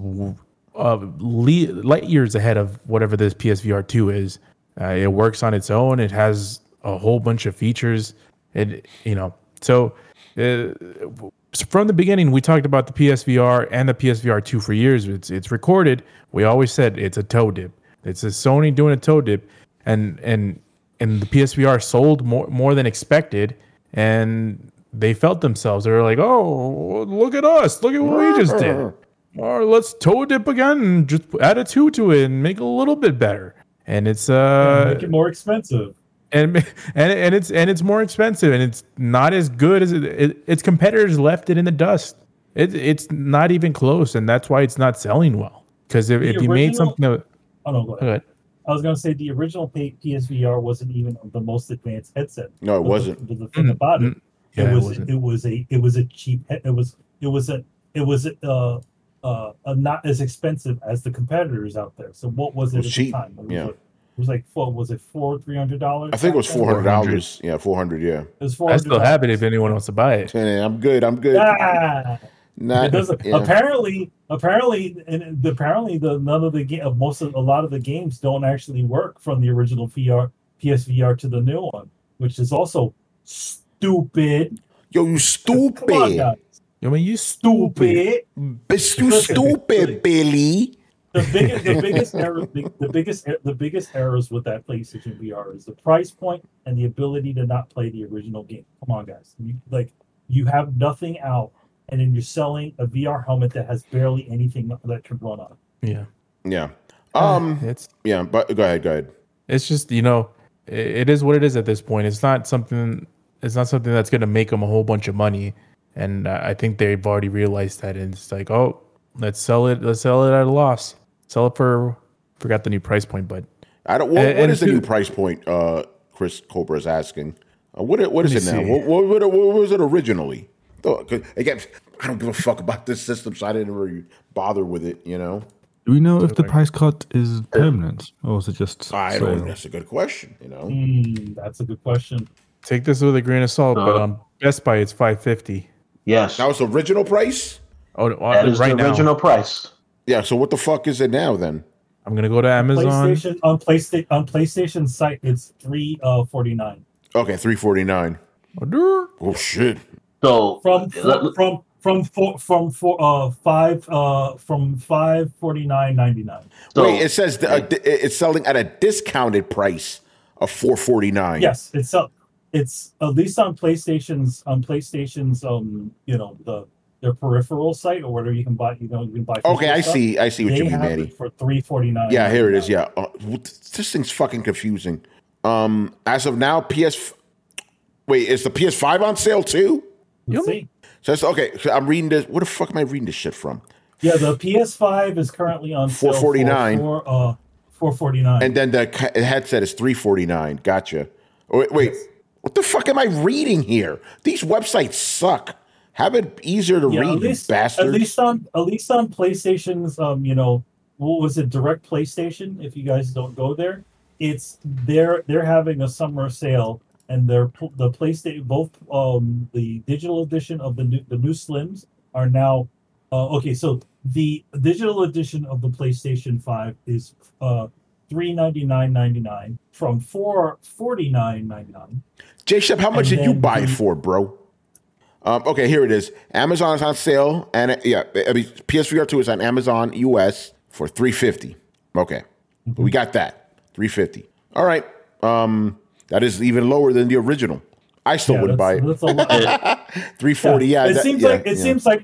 light years ahead of whatever this PSVR 2 is. It works on its own. It has a whole bunch of features. So from the beginning, we talked about the PSVR and the PSVR 2 for years. It's recorded. We always said it's a toe dip. It's a Sony doing a toe dip, and the PSVR sold more than expected, and they felt themselves. They were like, "Oh, look at us! Look at what we just did. Or let's toe dip again and just add a 2 to it and make it a little bit better." And it's make it more expensive. And it's more expensive, and it's not as good as its competitors left it in the dust. It's not even close, and that's why it's not selling well. Because if you made something that, go ahead. I was going to say the original PSVR wasn't even the most advanced headset. No, it wasn't. The thing about it, it was a cheap. It was not as expensive as the competitors out there. So what was it at cheap. the time? was like was it $300? I think it was $400. Yeah, 400. Yeah, it was $400. I still have it if anyone wants to buy it. Yeah, I'm good. Ah! Not, it doesn't, yeah. apparently a lot of the games don't actually work from the original PSVR to the new one, which is also stupid. Yo, you stupid. Come on, guys. I mean, you Stupid. Bitch, you stupid, Billy. The biggest errors with that PlayStation VR is the price point and the ability to not play the original game. Come on, guys. You have nothing out, and then you're selling a VR helmet that has barely anything that can run on. Yeah. Yeah. Yeah, but go ahead. It's just, it is what it is at this point. It's not something that's going to make them a whole bunch of money. And I think they've already realized that. And it's like, oh, let's sell it at a loss. Sell it for, forgot the new price point, but I don't. What is the new price point? Chris Cobra is asking. What is it now? What was it originally? Again, I don't give a fuck about this system, so I didn't really bother with it. Do we know if the price cut is permanent, or is it just? I don't know. That's a good question. That's a good question. Take this with a grain of salt, but on Best Buy it's $550. Yes, that was the original price. Oh, that is the original price. Yeah. So what the fuck is it now then? I'm gonna go to Amazon. On PlayStation site, it's $349. Okay, $349. Oh shit. So from $549.99. Wait, it says it's selling at a discounted price of $449. Yes, it's at least on PlayStation's their peripheral site or whatever you can buy. You can buy. Okay, I see what you mean, Manny. For $349. Yeah, here it is. Yeah, this thing's fucking confusing. As of now, is the PS5 on sale too? Let's see. So okay. So I'm reading this. Where the fuck am I reading this shit from? Yeah, the PS5 is currently on sale $449. $449. And then the headset is $349. Gotcha. Wait, what the fuck am I reading here? These websites suck. Have it easier to read, you bastards. At least on PlayStation's, what was it, Direct PlayStation? If you guys don't go there, they're having a summer sale, and the PlayStation, both the digital edition of the new Slims are now okay. So the digital edition of the PlayStation 5 is $399.99 from $449.99. J-Shep, how much did you buy it for, bro? Okay, here it is. Amazon's on sale, and PSVR 2 is on Amazon US for $350. Okay, we got that $350. All right, that is even lower than the original. I still wouldn't buy it. That's a lot. $340. Yeah, it seems like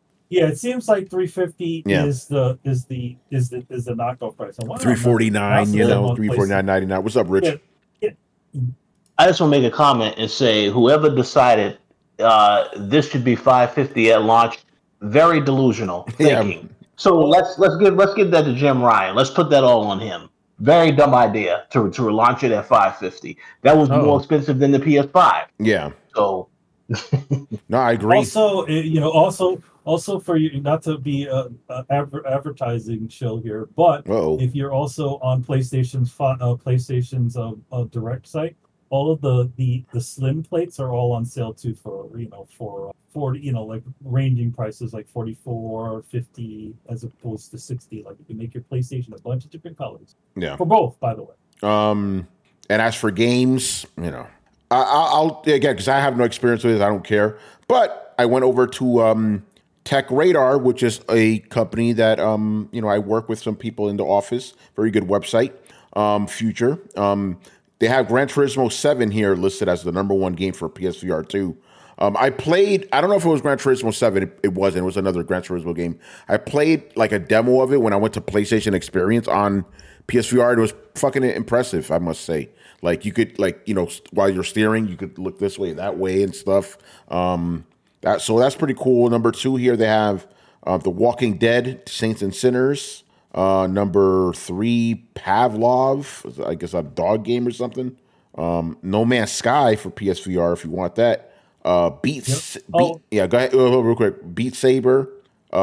$350 is the knockoff price. $349. $349.99. What's up, Rich? Yeah. I just want to make a comment and say whoever decided this should be $550 at launch, very delusional thinking. Yeah. So let's give that to Jim Ryan. Let's put that all on him. Very dumb idea to launch it at $550. That was more expensive than the PS5. Yeah. So no, I agree. Also for you, not to be advertising show here, but if you're also on PlayStation's direct site, all of the slim plates are all on sale too for 40, like ranging prices like 44, 50 as opposed to 60. Like you can make your PlayStation a bunch of different colors. Yeah. For both, by the way. And as for games, I'll again, because I have no experience with it, I don't care. But I went over to Tech Radar, which is a company that I work with some people in the office. Very good website. Future. They have Gran Turismo 7 here listed as the number one game for PSVR 2. I played, I don't know if it was Gran Turismo 7. It wasn't. It was another Gran Turismo game. I played like a demo of it when I went to PlayStation Experience on PSVR. It was fucking impressive, I must say. Like you could, while you're steering, you could look this way, that way and stuff. So that's pretty cool. Number 2 here, they have The Walking Dead, Saints and Sinners. Number 3, Pavlov, I guess a dog game or something. No Man's Sky for PSVR if you want that. Go ahead real quick. Beat Saber,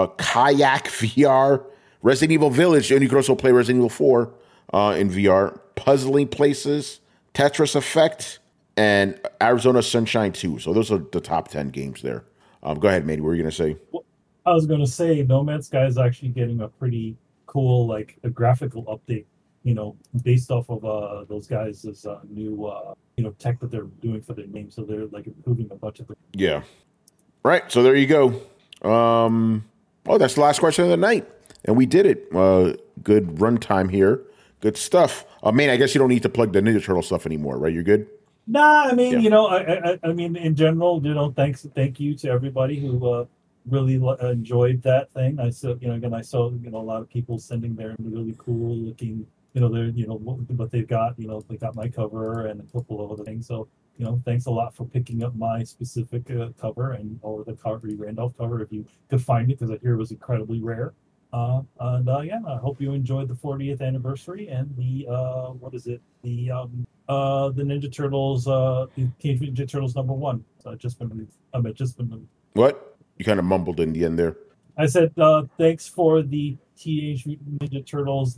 Kayak VR, Resident Evil Village, and you can also play Resident Evil 4 in VR. Puzzling Places, Tetris Effect, and Arizona Sunshine 2. So those are the top 10 games there. Go ahead, Manny. What were you going to say? I was going to say No Man's Sky is actually getting a pretty cool, like a graphical update, based off of those guys' new, tech that they're doing for their game. So they're like improving a bunch of them. Yeah. Right. So there you go. That's the last question of the night. And we did it. Good runtime here. Good stuff. Man, I guess you don't need to plug the Ninja Turtle stuff anymore, right? You're good? Nah, I mean, I mean, in general, thank you to everybody who really enjoyed that thing. I saw, I saw, a lot of people sending their really cool looking, what they've got, they got my cover and a couple of other things. So, thanks a lot for picking up my specific cover or the Kyrie Randolph cover if you could find it, because I hear it was incredibly rare. I hope you enjoyed the 40th anniversary and the Ninja Turtles, the Teenage Mutant Ninja Turtles #1. What? You kind of mumbled in the end there. I said thanks for the Teenage Mutant Ninja Turtles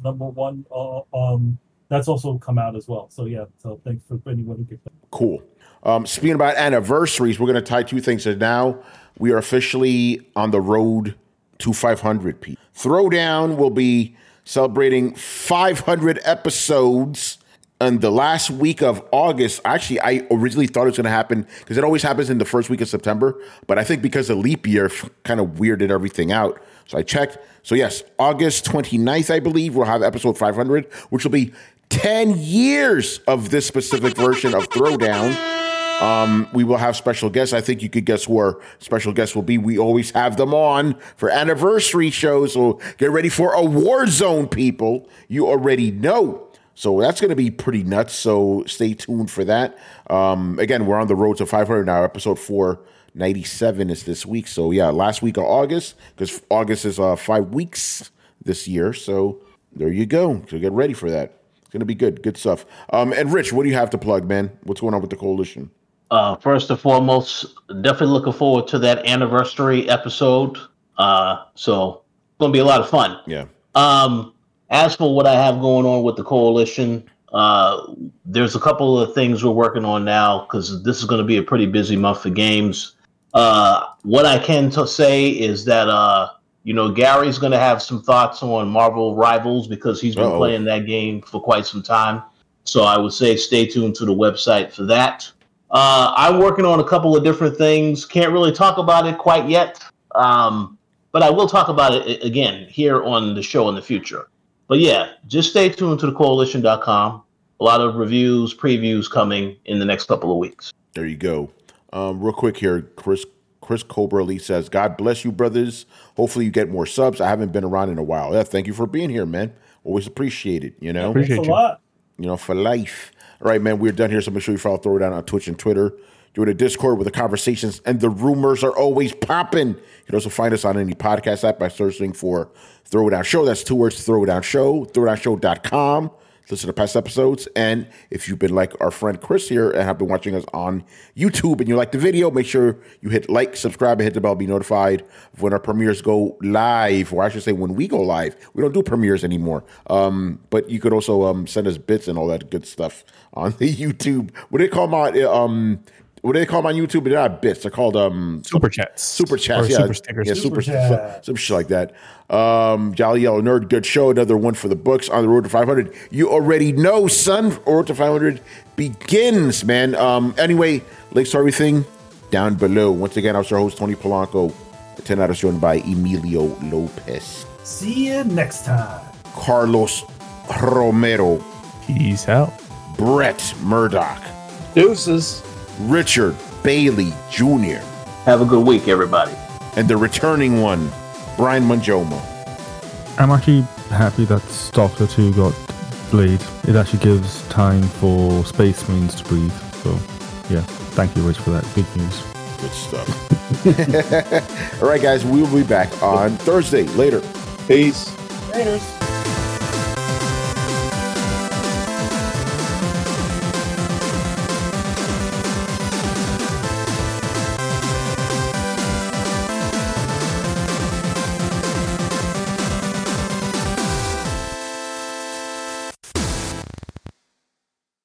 #1. That's also come out as well. So yeah, so thanks for anyone who picked that. Cool. Speaking about anniversaries, we're going to tie two things. So now we are officially on the road to 500 people. Throwdown will be celebrating 500 episodes in the last week of August. Actually, I originally thought it was going to happen because it always happens in the first week of September. But I think because of leap year kind of weirded everything out. So I checked. So yes, August 29th, I believe, we'll have episode 500, which will be 10 years of this specific version of Throwdown. We will have special guests. I think you could guess who our special guests will be. We always have them on for anniversary shows. So get ready for a war zone, people. You already know. So that's going to be pretty nuts. So stay tuned for that. Again, we're on the road to 500 now. Episode 497 is this week. So yeah, last week of August, because August is 5 weeks this year. So there you go. So get ready for that. It's going to be good. Good stuff. And Rich, what do you have to plug, man? What's going on with the coalition? First and foremost, definitely looking forward to that anniversary episode. So it's going to be a lot of fun. Yeah. As for what I have going on with the coalition, there's a couple of things we're working on now because this is going to be a pretty busy month for games. What I can say is that, Gary's going to have some thoughts on Marvel Rivals because he's been playing that game for quite some time. So I would say stay tuned to the website for that. I'm working on a couple of different things. Can't really talk about it quite yet, but I will talk about it again here on the show in the future. But yeah, just stay tuned to thecoalition.com. A lot of reviews, previews coming in the next couple of weeks. There you go. Real quick here, Chris Cobra Lee says, God bless you, brothers. Hopefully you get more subs. I haven't been around in a while. Yeah, thank you for being here, man. Always appreciate it, Appreciate you. A lot. For life. All right, man, we're done here, so make sure you follow Throwdown on Twitch and Twitter. Join the Discord where the conversations and the rumors are always popping. You can also find us on any podcast app by searching for Throwdown Show. That's 2 words, Throwdown Show, throwdownshow.com. Listen to past episodes. And if you've been like our friend Chris here and have been watching us on YouTube and you like the video, make sure you hit like, subscribe, and hit the bell to be notified of when our premieres go live, or I should say when we go live. We don't do premieres anymore. But you could also send us bits and all that good stuff on the YouTube. What do they call them on YouTube? They're not bits. They're called Super Chats. Super Chats, Super stickers. Yeah, super some shit like that. Jolly Yellow Nerd, good show. Another one for the books on the road to 500. You already know, son. Road to 500 begins, man. Anyway, links to everything down below. Once again, I was your host, Tony Polanco. The 10 out is joined by Emilio Lopez. See you next time. Carlos Romero. Peace out. Brett Murdoch. Deuces. Richard Bailey Jr. Have a good week, everybody. And the returning one, Brian Manjoma. I'm actually happy that Stalker 2 got delayed. It actually gives time for Space Marines to breathe. So, yeah, thank you, Rich, for that. Good news. Good stuff. All right, guys, we'll be back on Thursday. Later. Peace. Laters.